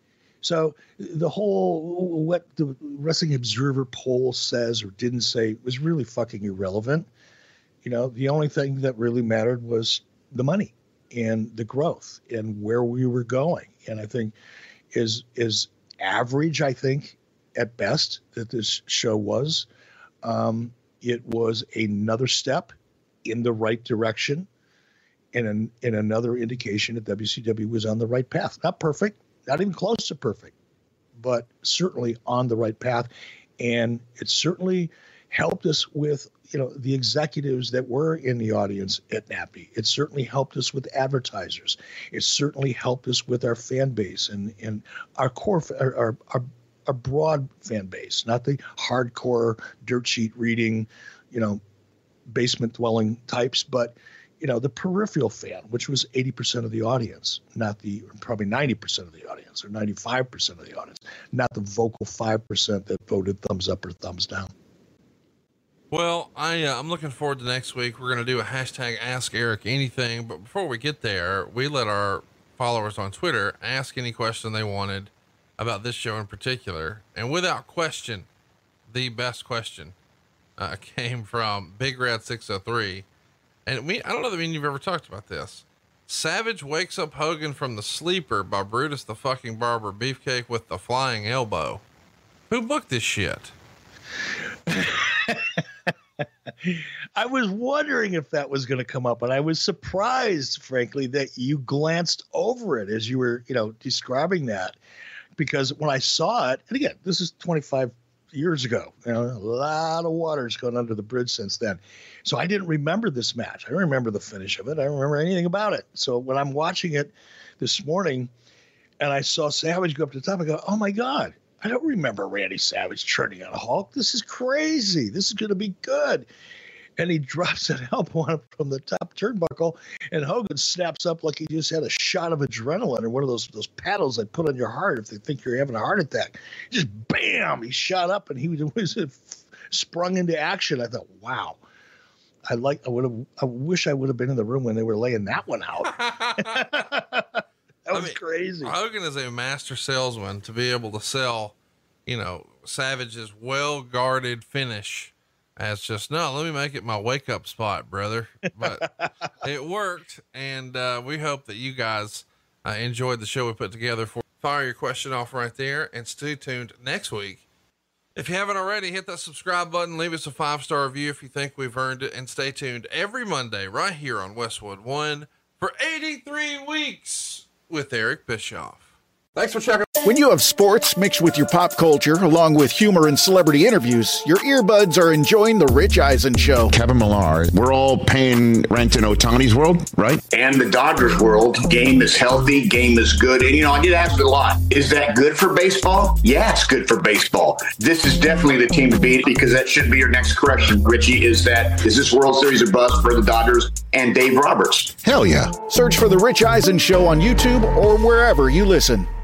So the whole, what the Wrestling Observer poll says or didn't say was really fucking irrelevant. You know, the only thing that really mattered was the money and the growth and where we were going. And I think is, is average, I think, at best, that this show was. Um, it was another step in the right direction and an, and another indication that W C W was on the right path. Not perfect, not even close to perfect, but certainly on the right path. And it certainly helped us with, you know, the executives that were in the audience at N A B I. It certainly helped us with advertisers. It certainly helped us with our fan base and, and our core, our, our, our, our broad fan base, not the hardcore dirt sheet reading, you know, basement dwelling types, but, you know, the peripheral fan, which was eighty percent of the audience, not the, probably ninety percent of the audience or ninety-five percent of the audience, not the vocal five percent that voted thumbs up or thumbs down. Well, I, uh, I'm looking forward to next week. We're going to do a hashtag Ask Eric Anything. But before we get there, we let our followers on Twitter ask any question they wanted about this show in particular. And without question, the best question uh, came from Big Red six oh three. And we, I don't know that you've ever talked about this. Savage wakes up Hogan from the sleeper by Brutus the fucking Barber Beefcake with the flying elbow. Who booked this shit? I was wondering if that was going to come up, and I was surprised, frankly, that you glanced over it as you were, you know, describing that, because when I saw it, and again, this is twenty-five years ago, you know, a lot of water's gone under the bridge since then. So I didn't remember this match. I don't remember the finish of it. I don't remember anything about it. So when I'm watching it this morning and I saw Savage go up to the top, I go, oh my God, I don't remember Randy Savage turning on Hulk. This is crazy. This is going to be good. And he drops an elbow on him from the top turnbuckle, and Hogan snaps up like he just had a shot of adrenaline or one of those those paddles they put on your heart if they think you're having a heart attack. Just bam, he shot up and he was, was sprung into action. I thought, wow, I like. I would have. I wish I would have been in the room when they were laying that one out. That was I mean, crazy. Hogan is a master salesman to be able to sell, you know, Savage's well guarded finish. As just, no, let me make it my wake up spot, brother. But it worked. And, uh, we hope that you guys uh, enjoyed the show we put together for fire your question off right there and stay tuned next week. If you haven't already, hit that subscribe button, leave us a five star review if you think we've earned it, and stay tuned every Monday right here on Westwood One for eighty-three weeks with Eric Bischoff. Thanks for checking. When you have sports mixed with your pop culture, along with humor and celebrity interviews, your earbuds are enjoying The Rich Eisen Show. Kevin Millar, we're all paying rent in Ohtani's world, right? And the Dodgers world. Game is healthy, game is good. And, you know, I get asked a lot, is that good for baseball? Yeah, it's good for baseball. This is definitely the team to beat, because that should be your next correction, Richie, is that, is this World Series a bust for the Dodgers and Dave Roberts? Hell yeah. Search for The Rich Eisen Show on YouTube or wherever you listen.